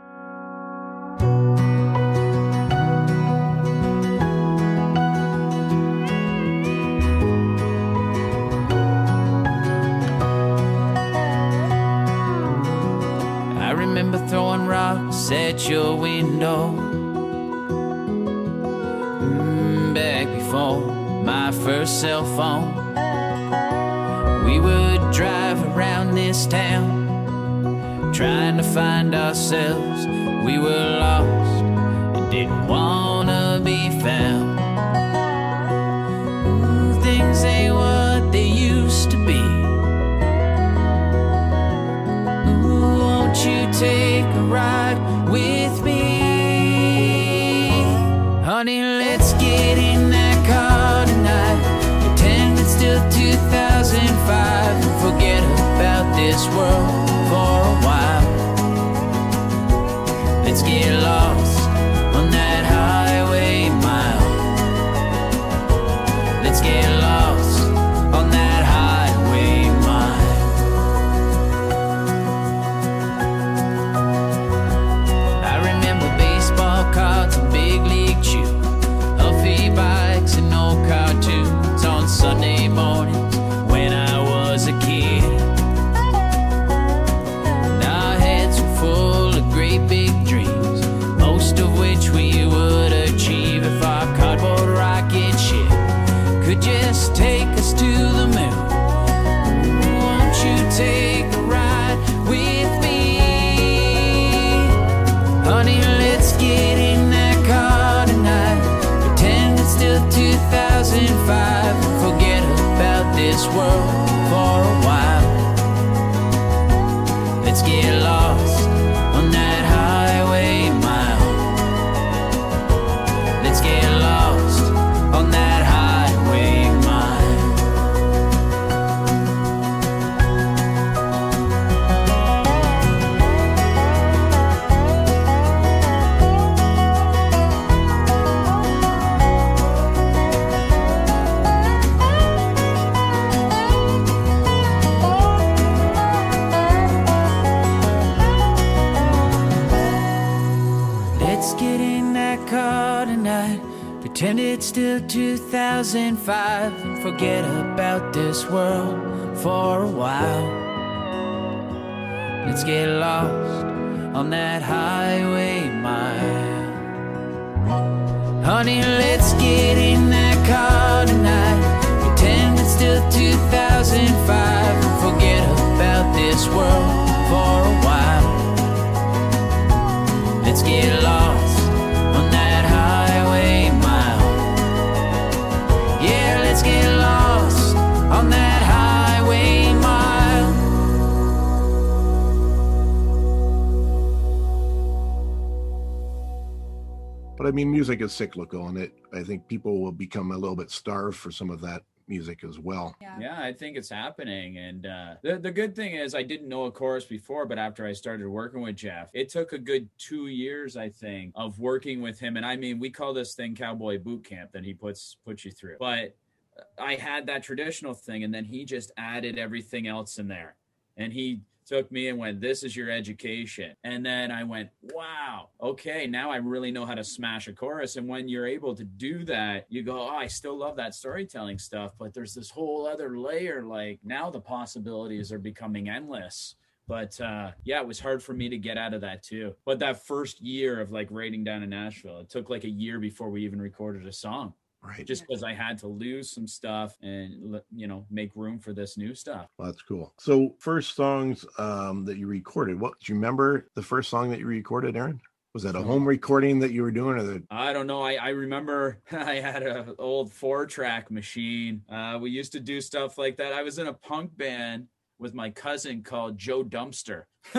I remember throwing rocks at your window back before my first cell phone. We would drive around this town, trying to find ourselves. We were lost and didn't want to be found. Ooh, things ain't what they used to be. Ooh, won't you take a ride with me? Honey, let's get in that car tonight. Pretend it's still 2005 and forget about this world for a while. Let's get lost on that highway mile. Let's get lost on that highway mile. I remember baseball cards and big league chew, Huffy bikes and old cartoons on Sunday mornings when I was a kid. And our heads were full of great big dreams, most of which we would achieve if our cardboard rocket ship could just take us to the moon. Won't you take a ride with me? Honey, let's get in that car tonight. Pretend it's still 2005 and forget about this world for a while. Let's get lost on that highway mile. Let's get lost on that highway mile. Let's get in that car tonight. Pretend it's still 2005 and forget about this world for a while. Let's get lost on that highway mile. Honey, let's get in that car tonight. Pretend it's still 2005 But I mean, music is cyclical, and I think people will become a little bit starved for some of that music as well. Yeah, I think it's happening. And the good thing is I didn't know a chorus before, but after I started working with Jeff, it took a good 2 years, I think, of working with him. And I mean, we call this thing Cowboy Boot Camp that he puts you through. But I had that traditional thing, and then he just added everything else in there. And he took me and went, this is your education. And then I went, wow, okay, now I really know how to smash a chorus. And when you're able to do that, you go, oh, I still love that storytelling stuff, but there's this whole other layer. Like, now the possibilities are becoming endless. But yeah, it was hard for me to get out of that too. But that first year of like writing down in Nashville, it took like a year before we even recorded a song. Right. Just because I had to lose some stuff and, you know, make room for this new stuff. Well, that's cool. So first songs that you recorded, do you remember the first song that you recorded, Aaron? Was that a home recording that you were doing? Or I don't know. I remember I had an old 4-track machine. We used to do stuff like that. I was in a punk band with my cousin called Joe Dumpster.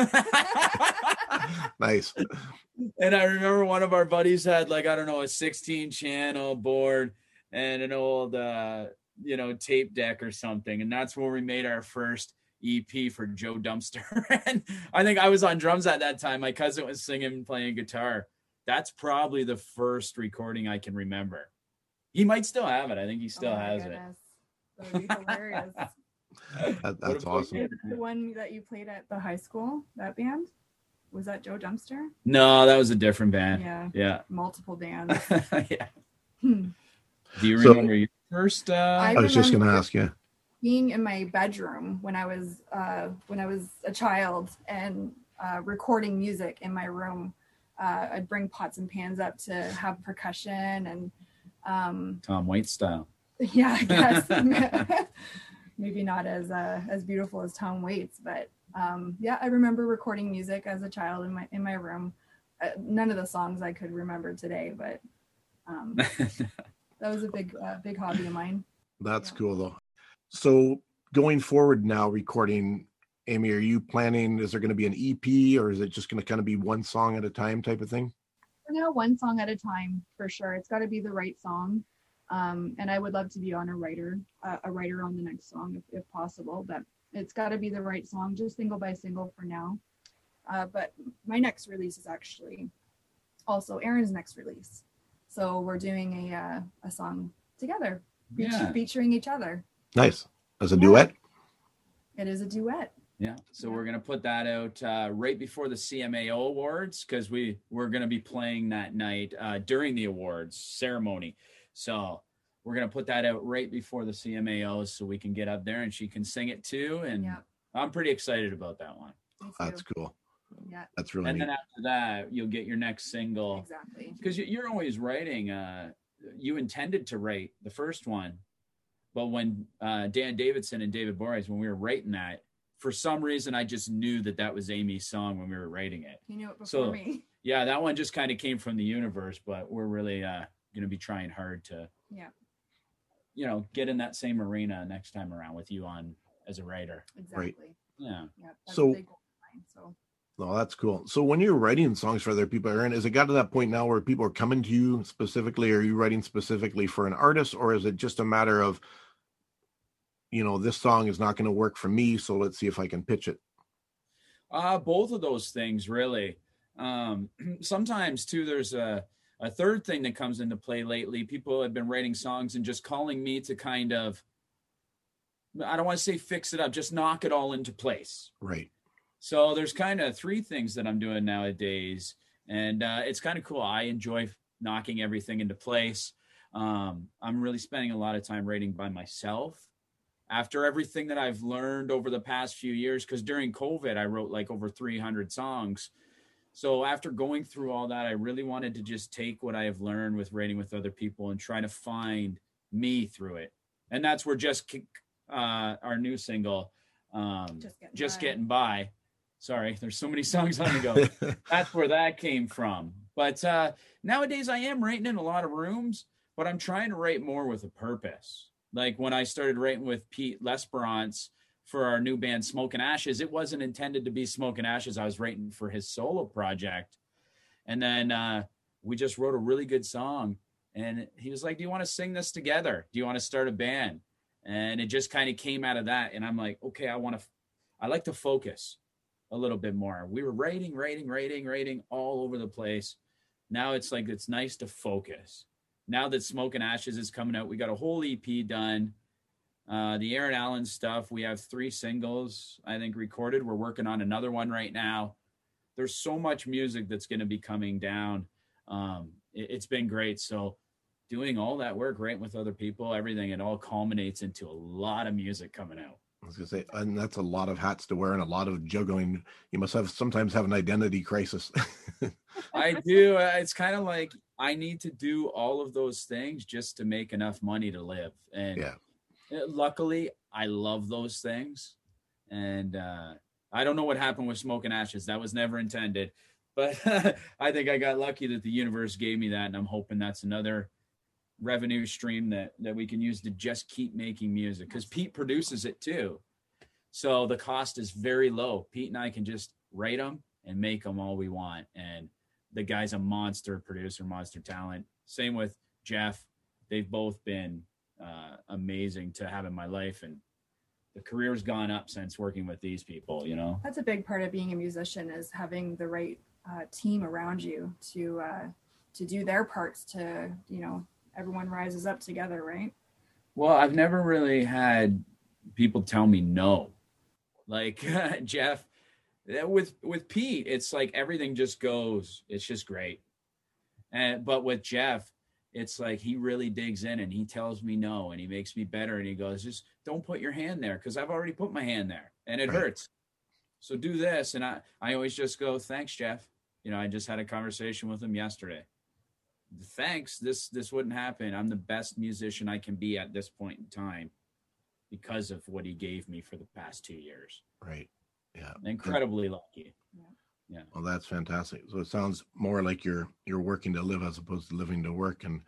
Nice. And I remember one of our buddies had like, I don't know, a 16-channel board and an old, tape deck or something. And that's where we made our first EP for Joe Dumpster. And I think I was on drums at that time. My cousin was singing and playing guitar. That's probably the first recording I can remember. He might still have it. I think he still has it. That would be hilarious. That's awesome. The one that you played at the high school, that band? Was that Joe Dumpster? No, that was a different band. Yeah. Multiple bands. Yeah. Do you remember your first? I was just going to ask you. Being in my bedroom when I was a child and recording music in my room. I'd bring pots and pans up to have percussion and Tom Waits style. Yeah, I guess. Maybe not as beautiful as Tom Waits, but yeah, I remember recording music as a child in my room. None of the songs I could remember today, but that was a big hobby of mine. That's cool though. So going forward now, recording, Amy, are you planning? Is there going to be an EP, or is it just going to kind of be one song at a time type of thing? For now, one song at a time for sure. It's got to be the right song. And I would love to be on a writer on the next song if possible, but it's got to be the right song, just single by single for now. But my next release is actually also Aaron's next release. So we're doing a song together, featuring each other. Nice. As a duet? It is a duet. Yeah. So we're going to put that out right before the CMAO Awards, because we're going to be playing that night during the awards ceremony. So we're going to put that out right before the CMAOs so we can get up there and she can sing it too. And I'm pretty excited about that one. That's cool. Yeah. That's really And neat. then after that, you'll get your next single. Exactly. Because you're always writing. You intended to write the first one. But when Dan Davidson and David Boreas, when we were writing that, for some reason, I just knew that was Amy's song when we were writing it. You knew it before me. Yeah, that one just kind of came from the universe, but we're really going to be trying hard to, get in that same arena next time around with you on as a writer. Exactly. Right. Yeah. That's So, a big goal of mine, no, that's cool. So when you're writing songs for other people, Aaron, has it got to that point now where people are coming to you specifically? Are you writing specifically for an artist, or is it just a matter of, this song is not going to work for me, so let's see if I can pitch it? Both of those things, really. Sometimes too, there's a third thing that comes into play lately. People have been writing songs and just calling me to kind of, I don't want to say fix it up, just knock it all into place. Right. So there's kind of 3 things that I'm doing nowadays, and it's kind of cool. I enjoy knocking everything into place. I'm really spending a lot of time writing by myself after everything that I've learned over the past few years, because during COVID, I wrote like over 300 songs. So after going through all that, I really wanted to just take what I have learned with writing with other people and try to find me through it. And that's where our new single, Just Getting By. Sorry, there's so many songs on the go. That's where that came from. But nowadays I am writing in a lot of rooms, but I'm trying to write more with a purpose. Like when I started writing with Pete Lesperance for our new band Smoke and Ashes, it wasn't intended to be Smoke and Ashes. I was writing for his solo project. And then we just wrote a really good song. And he was like, do you want to sing this together? Do you want to start a band? And it just kind of came out of that. And I'm like, okay, I like to focus a little bit more. We were writing all over the place. Now it's like, it's nice to focus. Now that Smoke and Ashes is coming out, we got a whole EP done. The Aaron Allen stuff, we have 3 singles, I think, recorded. We're working on another one right now. There's so much music that's going to be coming down. It's been great. So doing all that work, right, with other people, everything, it all culminates into a lot of music coming out. I was going to say, and that's a lot of hats to wear and a lot of juggling. You must sometimes have an identity crisis. I do. It's kind of like I need to do all of those things just to make enough money to live. And luckily, I love those things. And I don't know what happened with Smoke and Ashes. That was never intended. But I think I got lucky that the universe gave me that. And I'm hoping that's another revenue stream that we can use to just keep making music, because Pete produces it too. So the cost is very low. Pete and I can just write them and make them all we want. And the guy's a monster producer, monster talent. Same with Jeff. They've both been amazing to have in my life. And the career's gone up since working with these people, you know? That's a big part of being a musician, is having the right team around you to do their parts, to, you know, everyone rises up together, right? Well, I've never really had people tell me no. Like Jeff, with Pete, it's like everything just goes, it's just great. But with Jeff, it's like he really digs in and he tells me no and he makes me better and he goes, just don't put your hand there, because I've already put my hand there and it hurts. So do this. And I always just go, thanks, Jeff. You know, I just had a conversation with him yesterday. Thanks, this wouldn't happen. I'm the best musician I can be at this point in time because of what he gave me for the past 2 years. Right. Yeah. Incredibly lucky. Yeah. Well, that's fantastic. So it sounds more like you're working to live as opposed to living to work. And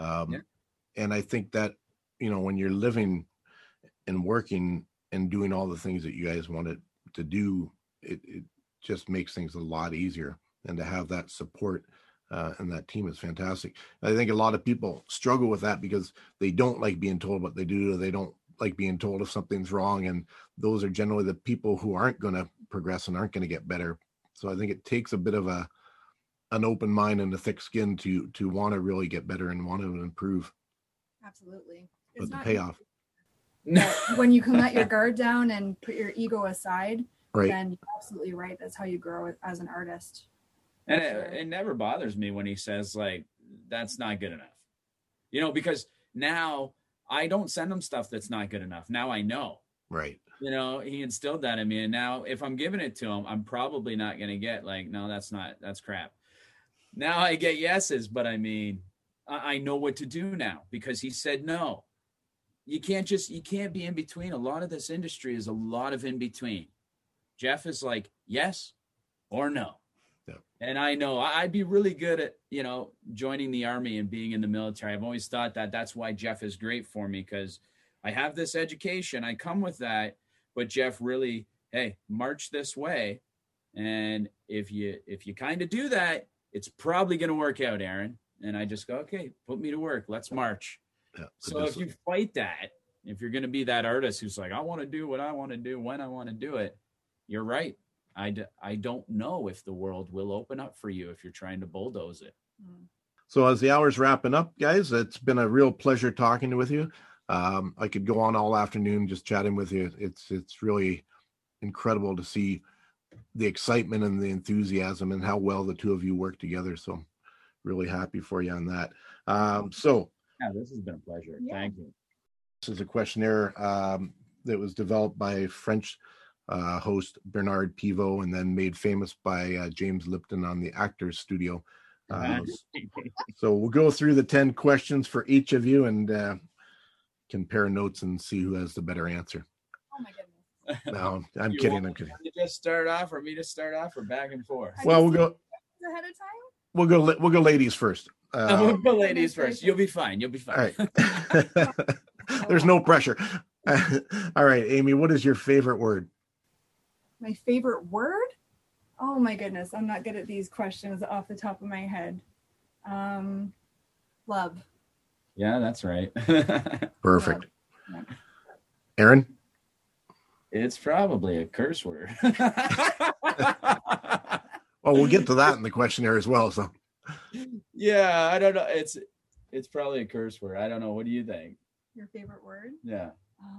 and I think that, you know, when you're living and working and doing all the things that you guys wanted to do, it just makes things a lot easier. And to have that support and that team is fantastic. I think a lot of people struggle with that because they don't like being told what they do. They don't like being told if something's wrong. And those are generally the people who aren't going to progress and aren't going to get better. So I think it takes a bit of an open mind and a thick skin to want to really get better and want to improve. Absolutely. But the payoff. When you can let your guard down and put your ego aside, right, then you're absolutely right. That's how you grow as an artist. And it never bothers me when he says, like, that's not good enough. You know, because now I don't send him stuff that's not good enough. Now I know. Right. You know, he instilled that in me. And now if I'm giving it to him, I'm probably not going to get like, no, that's crap. Now I get yeses, but I mean, I know what to do now because he said no. You can't be in between. A lot of this industry is a lot of in between. Jeff is like, yes or no. Yeah. And I know I'd be really good at, you know, joining the army and being in the military. I've always thought that that's why Jeff is great for me, because I have this education. I come with that. But Jeff really, hey, march this way. And if you kind of do that, it's probably going to work out, Aaron. And I just go, okay, put me to work. Let's march. Yeah, so if you fight that, if you're going to be that artist who's like, I want to do what I want to do when I want to do it, you're right. I don't know if the world will open up for you if you're trying to bulldoze it. So as the hour's wrapping up, guys, it's been a real pleasure talking with you. I could go on all afternoon just chatting with you. It's really incredible to see the excitement and the enthusiasm and how well the two of you work together. So really happy for you on that. Yeah, this has been a pleasure. Yeah. Thank you. This is a questionnaire that was developed by French host Bernard Pivot and then made famous by James Lipton on the Actors Studio. So we'll go through the 10 questions for each of you and compare notes and see who has the better answer. Oh my goodness. No, I'm kidding. You just start off, or me to start off, or back and forth? Well, we'll go ahead of time. We'll go ladies first. We'll go ladies first. You'll be fine. All right. There's no pressure. All right, Amy, what is your favorite word? My favorite word? Oh my goodness, I'm not good at these questions off the top of my head. Love. Yeah, that's right. Perfect. Yeah. Aaron? It's probably a curse word. Well, we'll get to that in the questionnaire as well. So Yeah, I don't know. It's probably a curse word. I don't know. What do you think? Your favorite word? Yeah.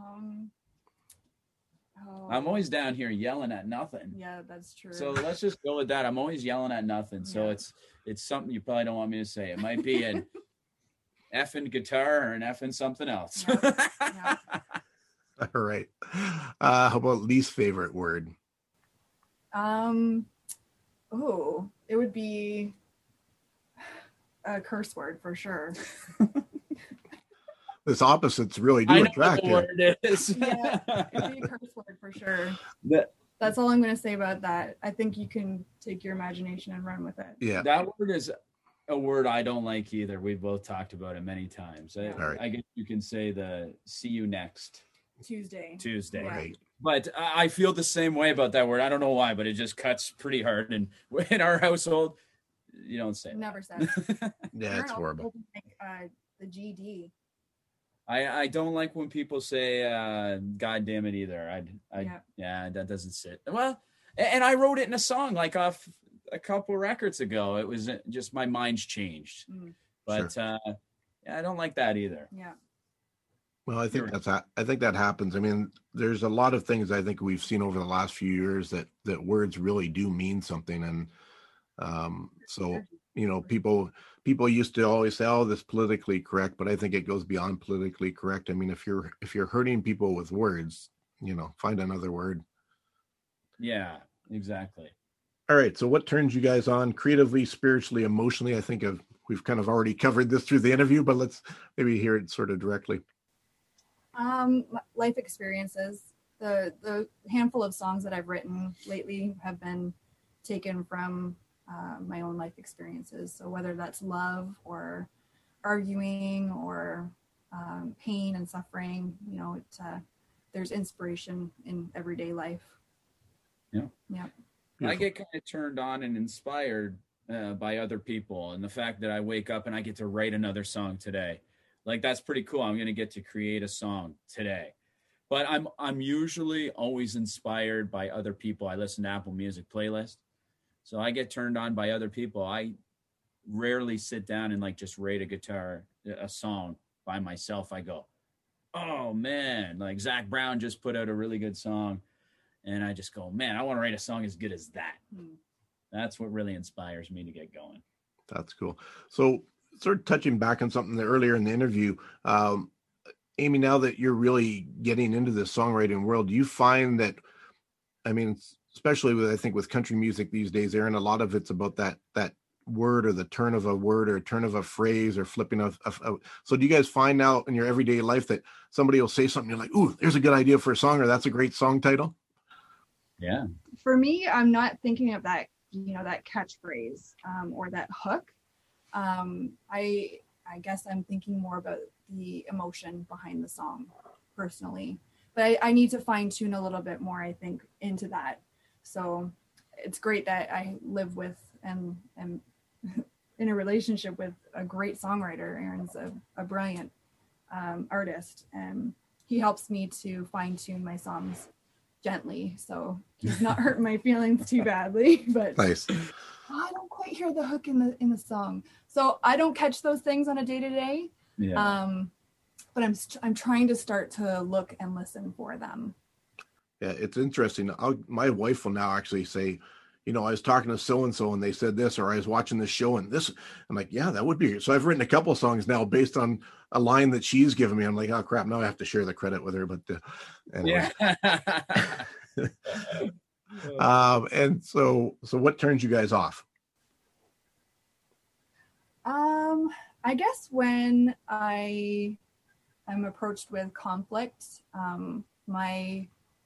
Oh, I'm always down here yelling at nothing. yeah, that's true. So let's just go with that. I'm always yelling at nothing. So Yeah. it's something you probably don't want me to say. It might be an effing guitar or an effing something else. Yeah. all right. How about least favorite word? Oh, it would be a curse word for sure. This opposites really I do know attract what the you. word is. Yeah, it'd be a curse word for sure. That, That's all I'm going to say about that. I think you can take your imagination and run with it. Yeah. that word is a word I don't like either. We've both talked about it many times. Yeah. All right. I guess you can say the see you next Tuesday. Tuesday. Yeah. Right. But I feel the same way about that word. I don't know why, but it just cuts pretty hard. And in our household, you don't say Never said. Yeah, it's horrible. The GD. I don't like when people say God damn it either. Yeah. Yeah, that doesn't sit. Well, and I wrote it in a song like off a couple records ago. It was just my mind's changed. But yeah, I don't like that either. Yeah. Well, I think that happens. I mean, there's a lot of things I think we've seen over the last few years that words really do mean something, and so people used to always say, "Oh, this politically correct," but I think it goes beyond politically correct. I mean, if you're hurting people with words, find another word. Yeah, exactly. All right. So, what turns you guys on creatively, spiritually, emotionally? I think we've kind of already covered this through the interview, but let's maybe hear it sort of directly. Life experiences. The handful of songs that I've written lately have been taken from my own life experiences. So whether that's love or arguing or pain and suffering, there's inspiration in everyday life. Yeah. Yeah. I get kind of turned on and inspired by other people, and the fact that I wake up and I get to write another song today. Like, that's pretty cool. I'm going to get to create a song today. But I'm usually always inspired by other people. I listen to Apple Music playlist. So I get turned on by other people. I rarely sit down and just write a song by myself. I go, oh man, like Zach Brown just put out a really good song. And I just go, man, I want to write a song as good as that. That's what really inspires me to get going. That's cool. So sort of touching back on something earlier in the interview, Amy, now that you're really getting into the songwriting world, do you find that, I mean, especially with country music these days, Aaron, a lot of it's about that word or the turn of a word or turn of a phrase or flipping so do you guys find now in your everyday life that somebody will say something, you're like, ooh, there's a good idea for a song, or that's a great song title? Yeah. For me, I'm not thinking of that, that catchphrase or that hook. I guess I'm thinking more about the emotion behind the song personally, but I need to fine tune a little bit more, I think, into that. So it's great that I live with and am in a relationship with a great songwriter. Aaron's a brilliant artist, and he helps me to fine tune my songs gently, so he's not hurting my feelings too badly. But Nice. I don't quite hear the hook in the song, so I don't catch those things on a day-to-day. Yeah. But I'm trying to start to look and listen for them. Yeah, it's interesting. My wife will now actually say, I was talking to so-and-so and they said this, or I was watching this show and this. I'm like, yeah, that would be. So I've written a couple of songs now based on a line that she's given me. I'm like, oh crap, now I have to share the credit with her. But anyway. Yeah. And so what turns you guys off? I guess when I am approached with conflict, my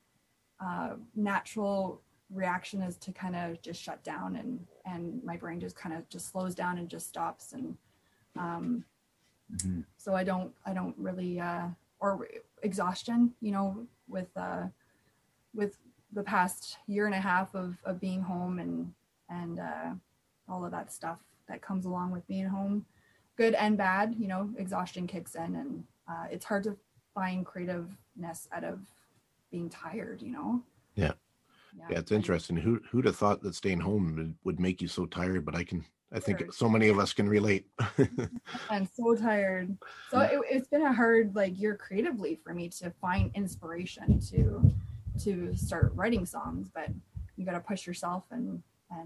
natural reaction is to kind of just shut down, and my brain just kind of just slows down and just stops. And so I don't really or exhaustion, with the past year and a half of being home and all of that stuff that comes along with being home, good and bad. You know, exhaustion kicks in, and it's hard to find creativeness out of being tired. You know. Yeah, it's interesting. Who'd have thought that staying home would make you so tired? But I think so many of us can relate. I'm so tired. So it's been a hard year creatively for me to find inspiration to start writing songs, but you got to push yourself and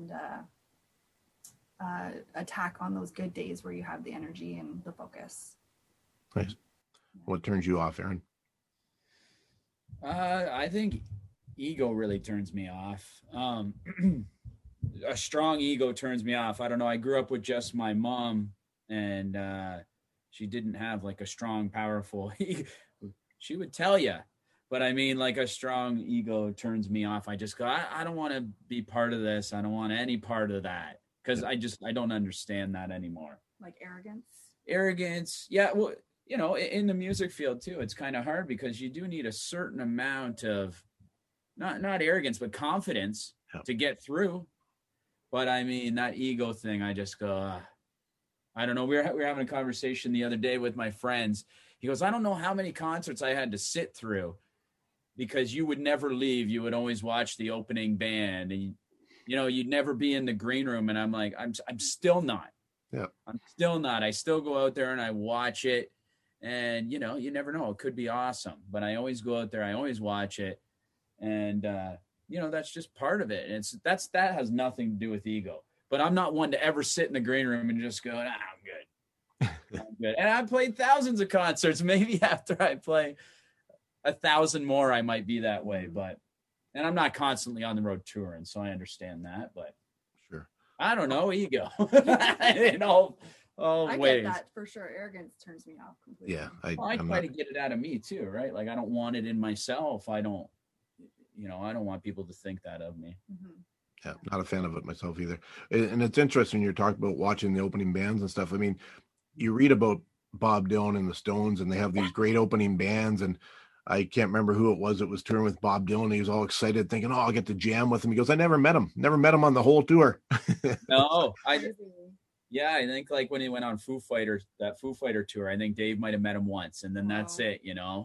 attack on those good days where you have the energy and the focus. Nice. What turns you off, Aaron? I think ego really turns me off. A strong ego turns me off. I don't know. I grew up with just my mom, and she didn't have a strong, powerful ego. She would tell you, but I mean, a strong ego turns me off. I just go, I don't want to be part of this. I don't want any part of that, because I don't understand that anymore. Like arrogance. Yeah. Well, in the music field too, it's kind of hard because you do need a certain amount of not arrogance, but confidence to get through. But I mean, that ego thing, I just go, I don't know. We were having a conversation the other day with my friends. He goes, I don't know how many concerts I had to sit through because you would never leave. You would always watch the opening band, and you'd never be in the green room. And I'm like, I'm still not. Yeah. I'm still not. I still go out there and I watch it, and you never know. It could be awesome, but I always go out there. I always watch it. And, that's just part of it. And that has nothing to do with ego, but I'm not one to ever sit in the green room and just go, I'm good. I'm good. And I played thousands of concerts. Maybe after I play 1,000 more, I might be that way, and I'm not constantly on the road touring. So I understand that, but sure. I don't know, ego in all I ways. get that for sure. Arrogance turns me off completely. Yeah. I try to get it out of me too, right? I don't want it in myself. I don't want people to think that of me. Mm-hmm. Yeah, not a fan of it myself either. And it's interesting you're talking about watching the opening bands and stuff. I mean, you read about Bob Dylan and the Stones, and they have these great opening bands, and I can't remember who it was that was touring with Bob Dylan. He was all excited thinking, I'll get to jam with him. He goes, I never met him on the whole tour. No, I think when he went on that Foo Fighter tour, I think Dave might've met him once, and then that's it, Yeah.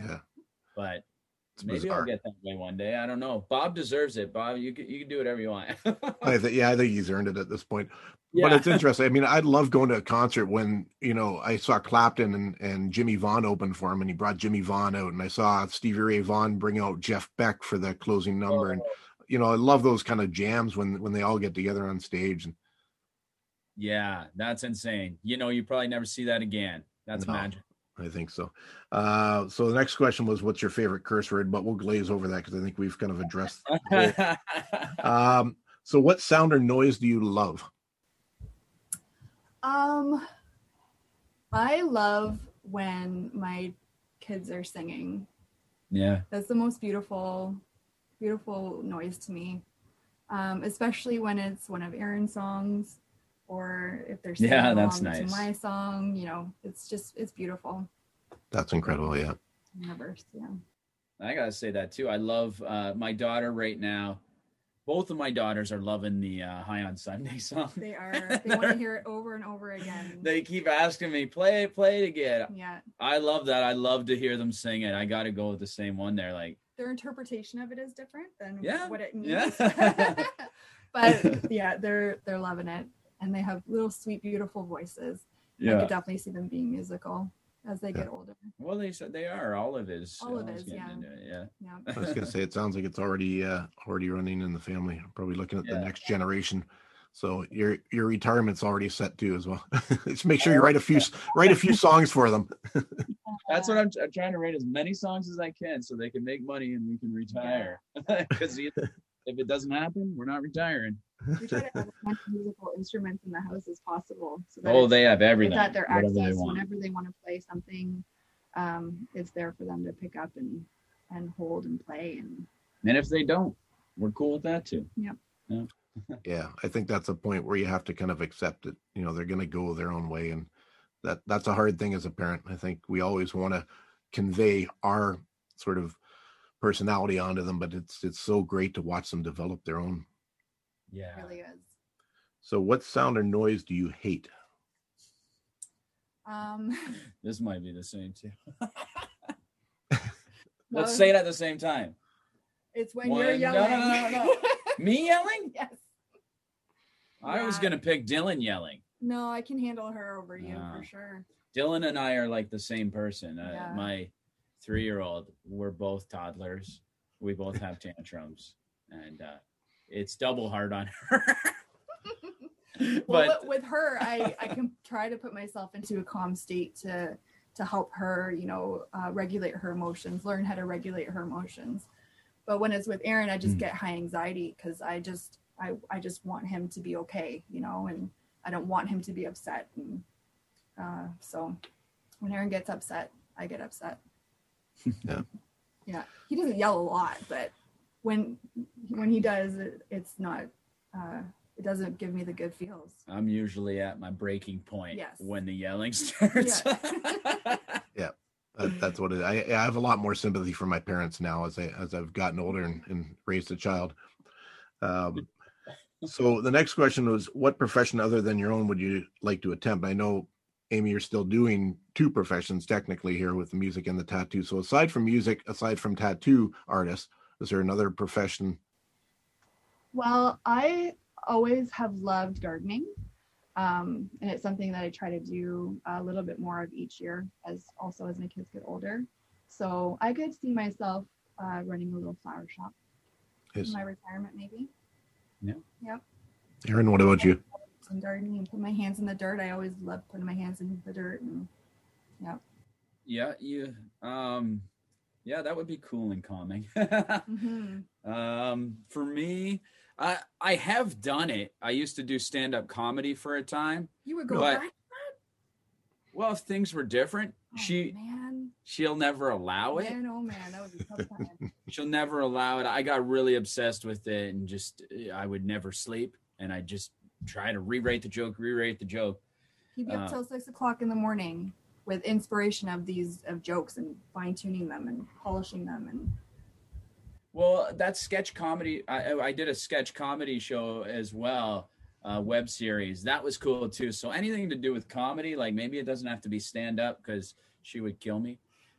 But it's maybe bizarre. I'll get that way one day. I don't know. Bob deserves it. Bob, you can do whatever you want. I think he's earned it at this point. Yeah. But it's interesting. I mean, I'd love going to a concert when, I saw Clapton and Jimmy Vaughan open for him, and he brought Jimmy Vaughan out, and I saw Stevie Ray Vaughan bring out Jeff Beck for the closing number. And, I love those kind of jams when they all get together on stage. And yeah, that's insane. You probably never see that again. That's magic. I think so. So the next question was, what's your favorite curse word? But we'll glaze over that because I think we've kind of addressed so what sound or noise do you love? I love when my kids are singing. Yeah. That's the most beautiful noise to me. Especially when it's one of Aaron's songs, or if they're singing along that's nice. to my song, it's beautiful. That's incredible. Yeah. Universe, yeah. I gotta say that too. I love my daughter right now. Both of my daughters are loving the High on Sunday song. They are. They want to hear it over and over again. They keep asking me, play it again. Yeah. I love that. I love to hear them sing it. I got to go with the same one there. Their interpretation of it is different than what it means. Yeah. But yeah, they're loving it, and they have little sweet, beautiful voices. Yeah. I could definitely see them being musical as they get older. Well, they said they are. Olive is. Yeah. I was going to say, it sounds like it's already running in the family. Probably looking at the next generation. So your retirement's already set too as well. Just make sure you write a few songs for them. That's what I'm trying to write as many songs as I can so they can make money and we can retire. Because if it doesn't happen, we're not retiring. We try to have as much musical instruments in the house as possible. So that they have everything. It's at their access whenever they want to play something. It's there for them to pick up and hold and play. And if they don't, we're cool with that too. Yep. Yeah. Yeah, I think that's a point where you have to kind of accept it. They're going to go their own way, and that's a hard thing as a parent. I think we always want to convey our sort of personality onto them, but it's so great to watch them develop their own. Yeah, it really is. So what sound or noise do you hate? This might be the same too. No, Let's say it at the same time. it's when you're yelling. No. Me yelling? Yes. I was Yeah. gonna pick Dylan yelling. No, I can handle her over you Ah. for sure. Dylan and I are like the same person. Yeah. My 3-year-old, we're both toddlers. We both have tantrums, and it's double hard on her. Well, But with her, I can try to put myself into a calm state to help her, regulate her emotions, learn how to regulate her emotions. But when it's with Aaron, I just get high anxiety because I just want him to be okay, and I don't want him to be upset. And so when Aaron gets upset, I get upset. Yeah. He doesn't yell a lot, but when he does, it's not. It doesn't give me the good feels. I'm usually at my breaking point Yes. when the yelling starts. Yeah. That's what it is. I have a lot more sympathy for my parents now as I've gotten older and raised a child. So the next question was, what profession other than your own would you like to attempt? I know, Amy, you're still doing 2 professions technically here with the music and the tattoo. So aside from music, aside from tattoo artists, is there another profession? Well, I always have loved gardening. And it's something that I try to do a little bit more of each year as my kids get older. So I could see myself running a little flower shop in my retirement, maybe. Yeah. Yep. Aaron, what about you? And gardening and put my hands in the dirt. I always love putting my hands in the dirt. And Yeah, that would be cool and calming. For me, I have done it. I used to do stand-up comedy for a time. You would go But- back? Well, if things were different, Oh, man. she'll never allow it. Man, oh man, that would be tough time. She'll never allow it. I got really obsessed with it and just I would never sleep, and I just try to rewrite the joke. He'd be up till 6 o'clock in the morning with inspiration of jokes and fine tuning them and polishing them. And Well, that's sketch comedy. I did a sketch comedy show as well, web series. That was cool too. So anything to do with comedy, like maybe it doesn't have to be stand up because she would kill me.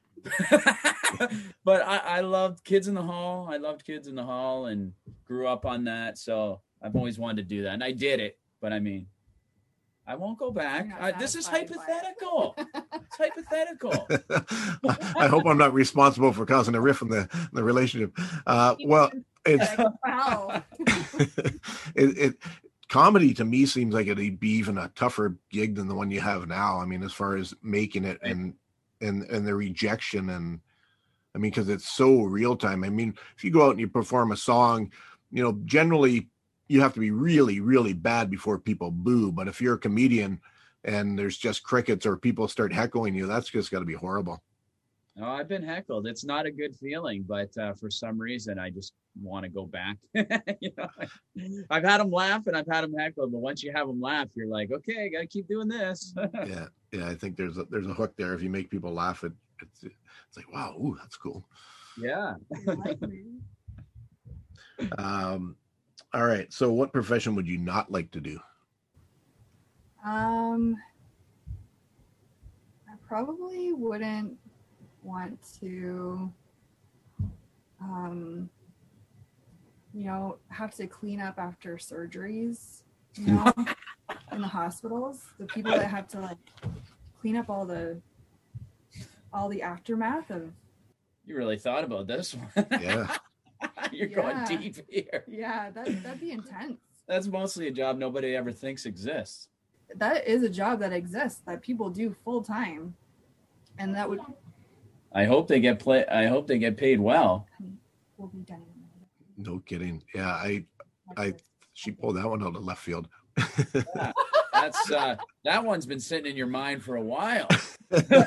But I loved Kids in the Hall. I loved Kids in the Hall and grew up on that. So I've always wanted to do that, and I did it. But I mean, I won't go back. You're not This is satisfied by it. hypothetical. It's hypothetical. I hope I'm not responsible for causing a rift in the relationship. Well, it's wow. it comedy to me seems like it'd be even a tougher gig than the one you have now. I mean, as far as making it and the rejection, and I mean, because it's so real time. I mean, if you go out and you perform a song, generally you have to be really, really bad before people boo. But if you're a comedian and there's just crickets or people start heckling you, that's just got to be horrible. Oh, I've been heckled. It's not a good feeling, but for some reason, I just want to go back. I've had them laugh and I've had them heckle, but once you have them laugh, you're like, okay, I got to keep doing this. Yeah. I think there's a hook there. If you make people laugh, it's like, wow, ooh, that's cool. Yeah. All right. So, what profession would you not like to do? I probably wouldn't want to, have to clean up after surgeries, in the hospitals. The people that have to like clean up all the aftermath of. You really thought about this one. Yeah. You're Yeah. going deep here. Yeah, that'd be intense. That's mostly a job nobody ever thinks exists. That is a job that exists that people do full time, and that I hope they get paid well. will be done in a minute. No kidding. Yeah. She pulled that one out of left field. Yeah, that's that one's been sitting in your mind for a while. But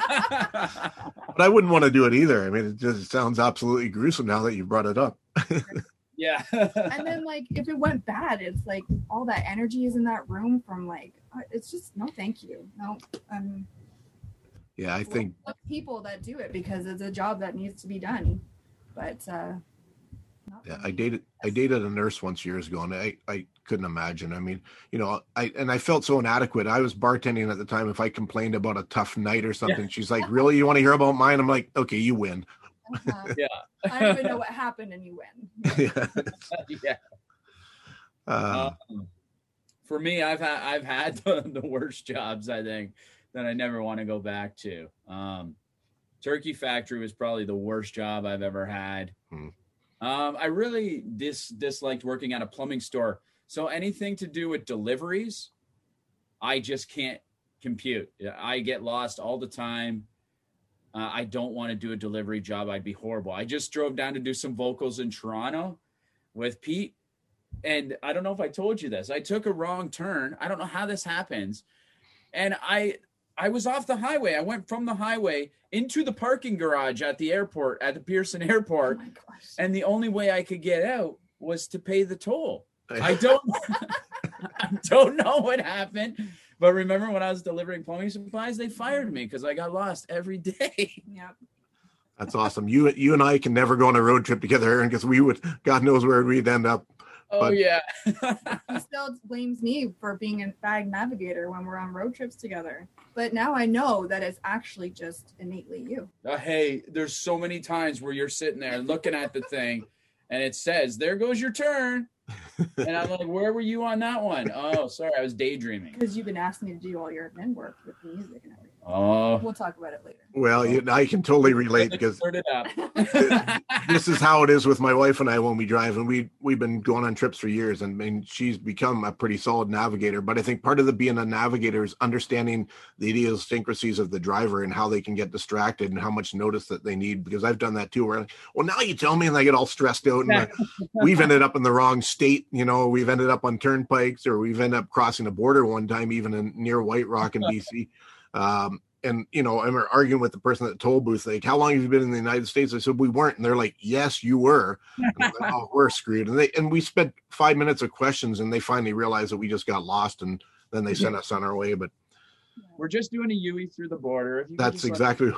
I wouldn't want to do it either. I mean, it just sounds absolutely gruesome now that you brought it up. Yeah. And then like if it went bad, it's like all that energy is in that room from like it's just no thank you. No. Yeah, I think People that do it because it's a job that needs to be done. But not yeah, for I me. dated a nurse once years ago, and I couldn't imagine. I mean, I felt so inadequate. I was bartending at the time. If I complained about a tough night or something, she's like, really, you want to hear about mine? I'm like, okay, you win. Yeah. I don't even know what happened and you win. Yeah. For me, I've had the worst jobs, I think, that I never want to go back to. Turkey factory was probably the worst job I've ever had. I really disliked working at a plumbing store. So anything to do with deliveries, I just can't compute. I get lost all the time. I don't want to do a delivery job. I'd be horrible. I just drove down to do some vocals in Toronto with Pete. And I don't know if I told you this. I took a wrong turn. I don't know how this happens. And I was off the highway. I went from the highway into the parking garage at the airport, at the Pearson Airport. Oh my gosh. And the only way I could get out was to pay the toll. I don't know what happened. But remember when I was delivering plumbing supplies, they fired me because I got lost every day. Yep. That's awesome. You and I can never go on a road trip together, Aaron, because we would, God knows where we'd end up. Oh, But- yeah. He still blames me for being a bad navigator when we're on road trips together. But now I know that it's actually just innately you. Hey, there's so many times where you're sitting there looking at the thing and it says, there goes your turn. And I'm like, where were you on that one? Oh, sorry, I was daydreaming. Because you've been asking me to do all your admin work with the music and everything. Oh, We'll talk about it later. Well, I can totally relate because sort it up. this is how it is with my wife and I when we drive, and we've been going on trips for years, and I mean, she's become a pretty solid navigator. But I think part of the being a navigator is understanding the idiosyncrasies of the driver and how they can get distracted and how much notice that they need. Because I've done that too, where well, now you tell me, and I get all stressed out, and we've ended up in the wrong state. We've ended up on turnpikes, or we've ended up crossing a border one time, even near White Rock in BC. And I'm arguing with the person at the toll booth, like, how long have you been in the United States? I said, we weren't. And they're like, yes, you were. And I'm like, oh, we're screwed. And we spent 5 minutes of questions, and they finally realized that we just got lost, and then they sent us on our way. But We're just doing a Yui through the border. If you could that's just exactly.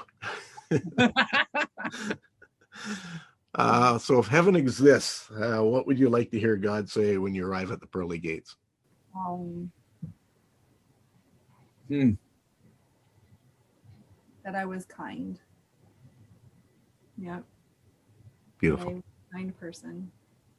So if heaven exists, what would you like to hear God say when you arrive at the pearly gates? That I was kind. Yep. Beautiful. I'm a kind person.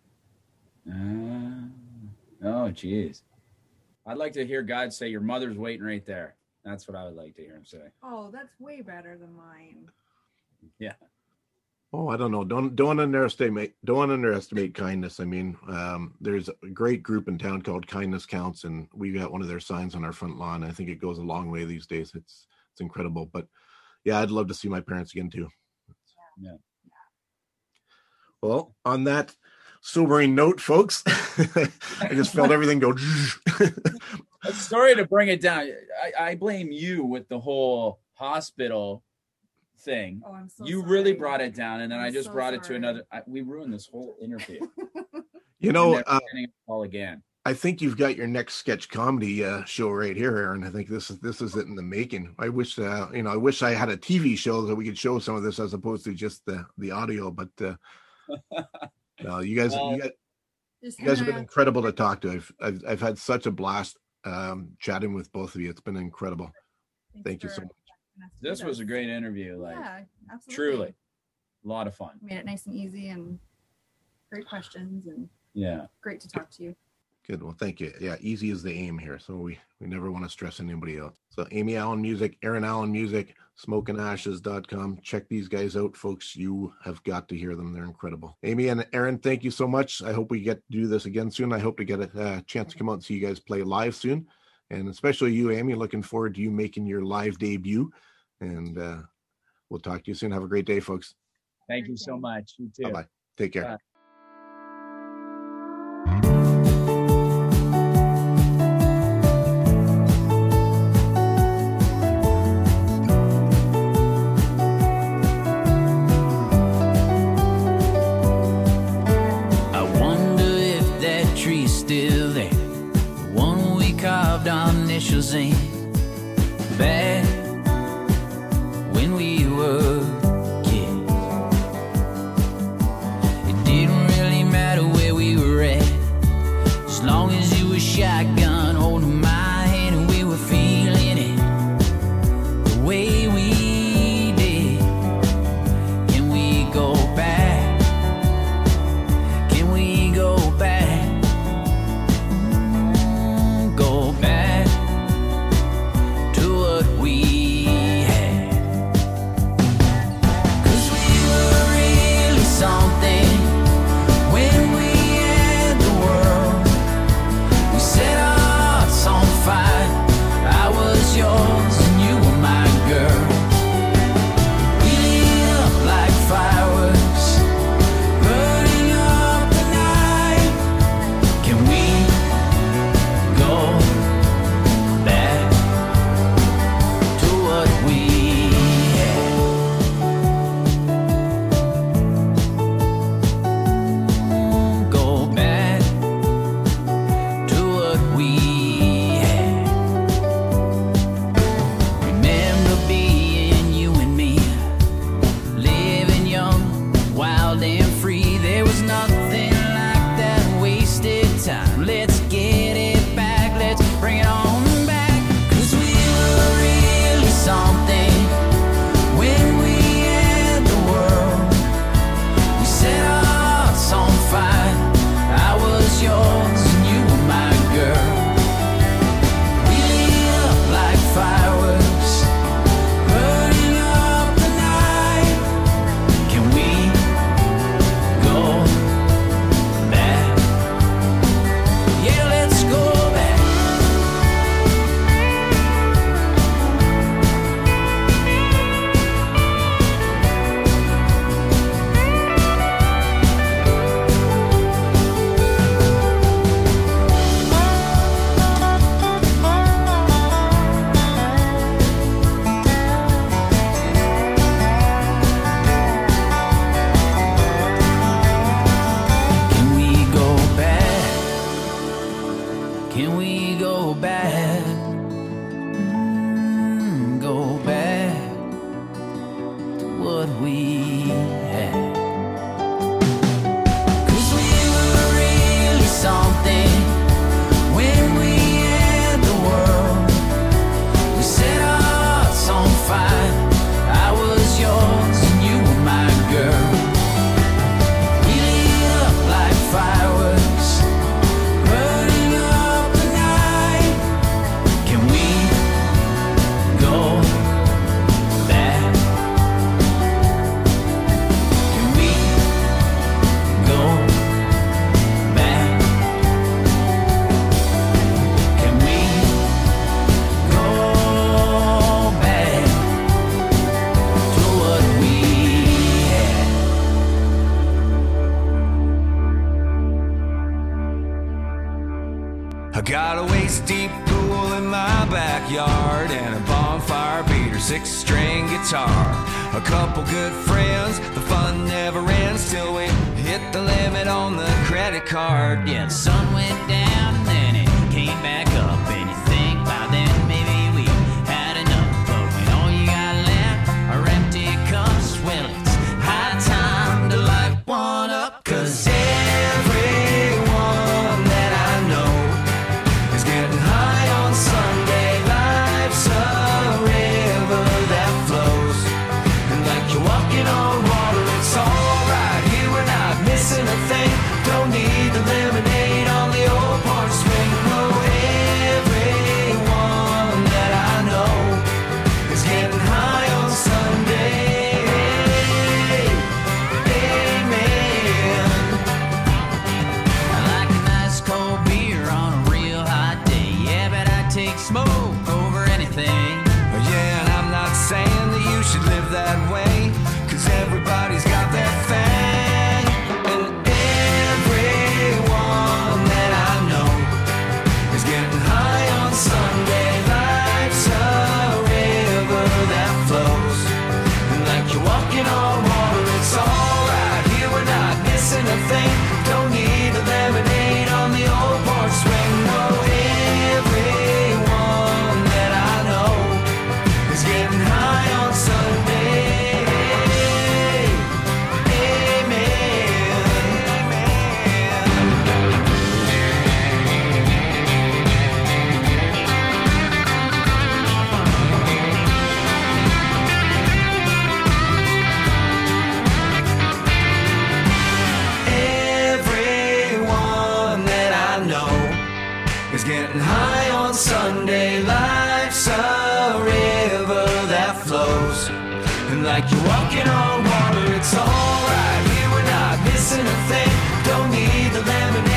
Oh, geez. I'd like to hear God say, your mother's waiting right there. That's what I would like to hear him say. Oh, that's way better than mine. Yeah. Oh, I don't know. Don't underestimate kindness. I mean, there's a great group in town called Kindness Counts, and we got one of their signs on our front lawn. I think it goes a long way these days. It's incredible. But yeah, I'd love to see my parents again too. Yeah. Well, on that sobering note, folks, I just felt everything go. Sorry to bring it down. I blame you with the whole hospital thing. Oh, I'm so you sorry. really brought it down, and then I'm I just so brought it to sorry. another. We ruined this whole interview. Never getting a call again. I think you've got your next sketch comedy show right here, Aaron. I think this is it in the making. I wish I wish I had a TV show that we could show some of this as opposed to just the audio. But no, you guys have been incredible to talk to. I've had such a blast chatting with both of you. It's been incredible. Thank you so much. This was a great interview. Like, Yeah, absolutely. truly, a lot of fun. Made it nice and easy and great questions and Yeah. great to talk to you. Good. Well, thank you. Yeah, easy is the aim here. So we never want to stress anybody out. So Amy Allen Music, Aaron Allen Music, smokeandashes.com. Check these guys out, folks. You have got to hear them. They're incredible. Amy and Aaron, thank you so much. I hope we get to do this again soon. I hope to get a chance to come out and see you guys play live soon. And especially you, Amy, looking forward to you making your live debut. And we'll talk to you soon. Have a great day, folks. Thank you so much. You too. Bye-bye. Take care. Bye. I wonder if that tree's still there, the one we carved our initials in back when we were kids. It didn't really matter where we were at, as long as you got a waist-deep pool in my backyard and a bonfire beater, 6-string guitar. A couple good friends, the fun never ends till we hit the limit on the credit card. Yeah, the sun went down and then it came back up, and you think by then maybe we had enough. But when all you got left are empty cups, well, it's high time to light one up. 'Cause everyone that I know is getting high on Sunday. Life's a river that flows, and like you're walking on water, it's all right here. We're not missing a thing. Don't need the lemonade on the old porch swing. No, everyone that I know is getting high on Sunday. Amen. I like a nice cold beer on a real hot day. Yeah, but I take smoke over anything. Yeah, and I'm not saying that you should live that way, 'cause everybody's got their thing. And everyone that I know is getting high on Sunday. Life's a river that flows, and like you're walking on water, it's all right here. We're not missing a thing. Don't need the lemonade on the old porch swing. No, everyone that I know is getting high on Sunday. Everyone that I know is getting high on Sunday. Life's a river that flows, and like you're walking on water, it's all right here. We're not missing a thing. Don't need the lemonade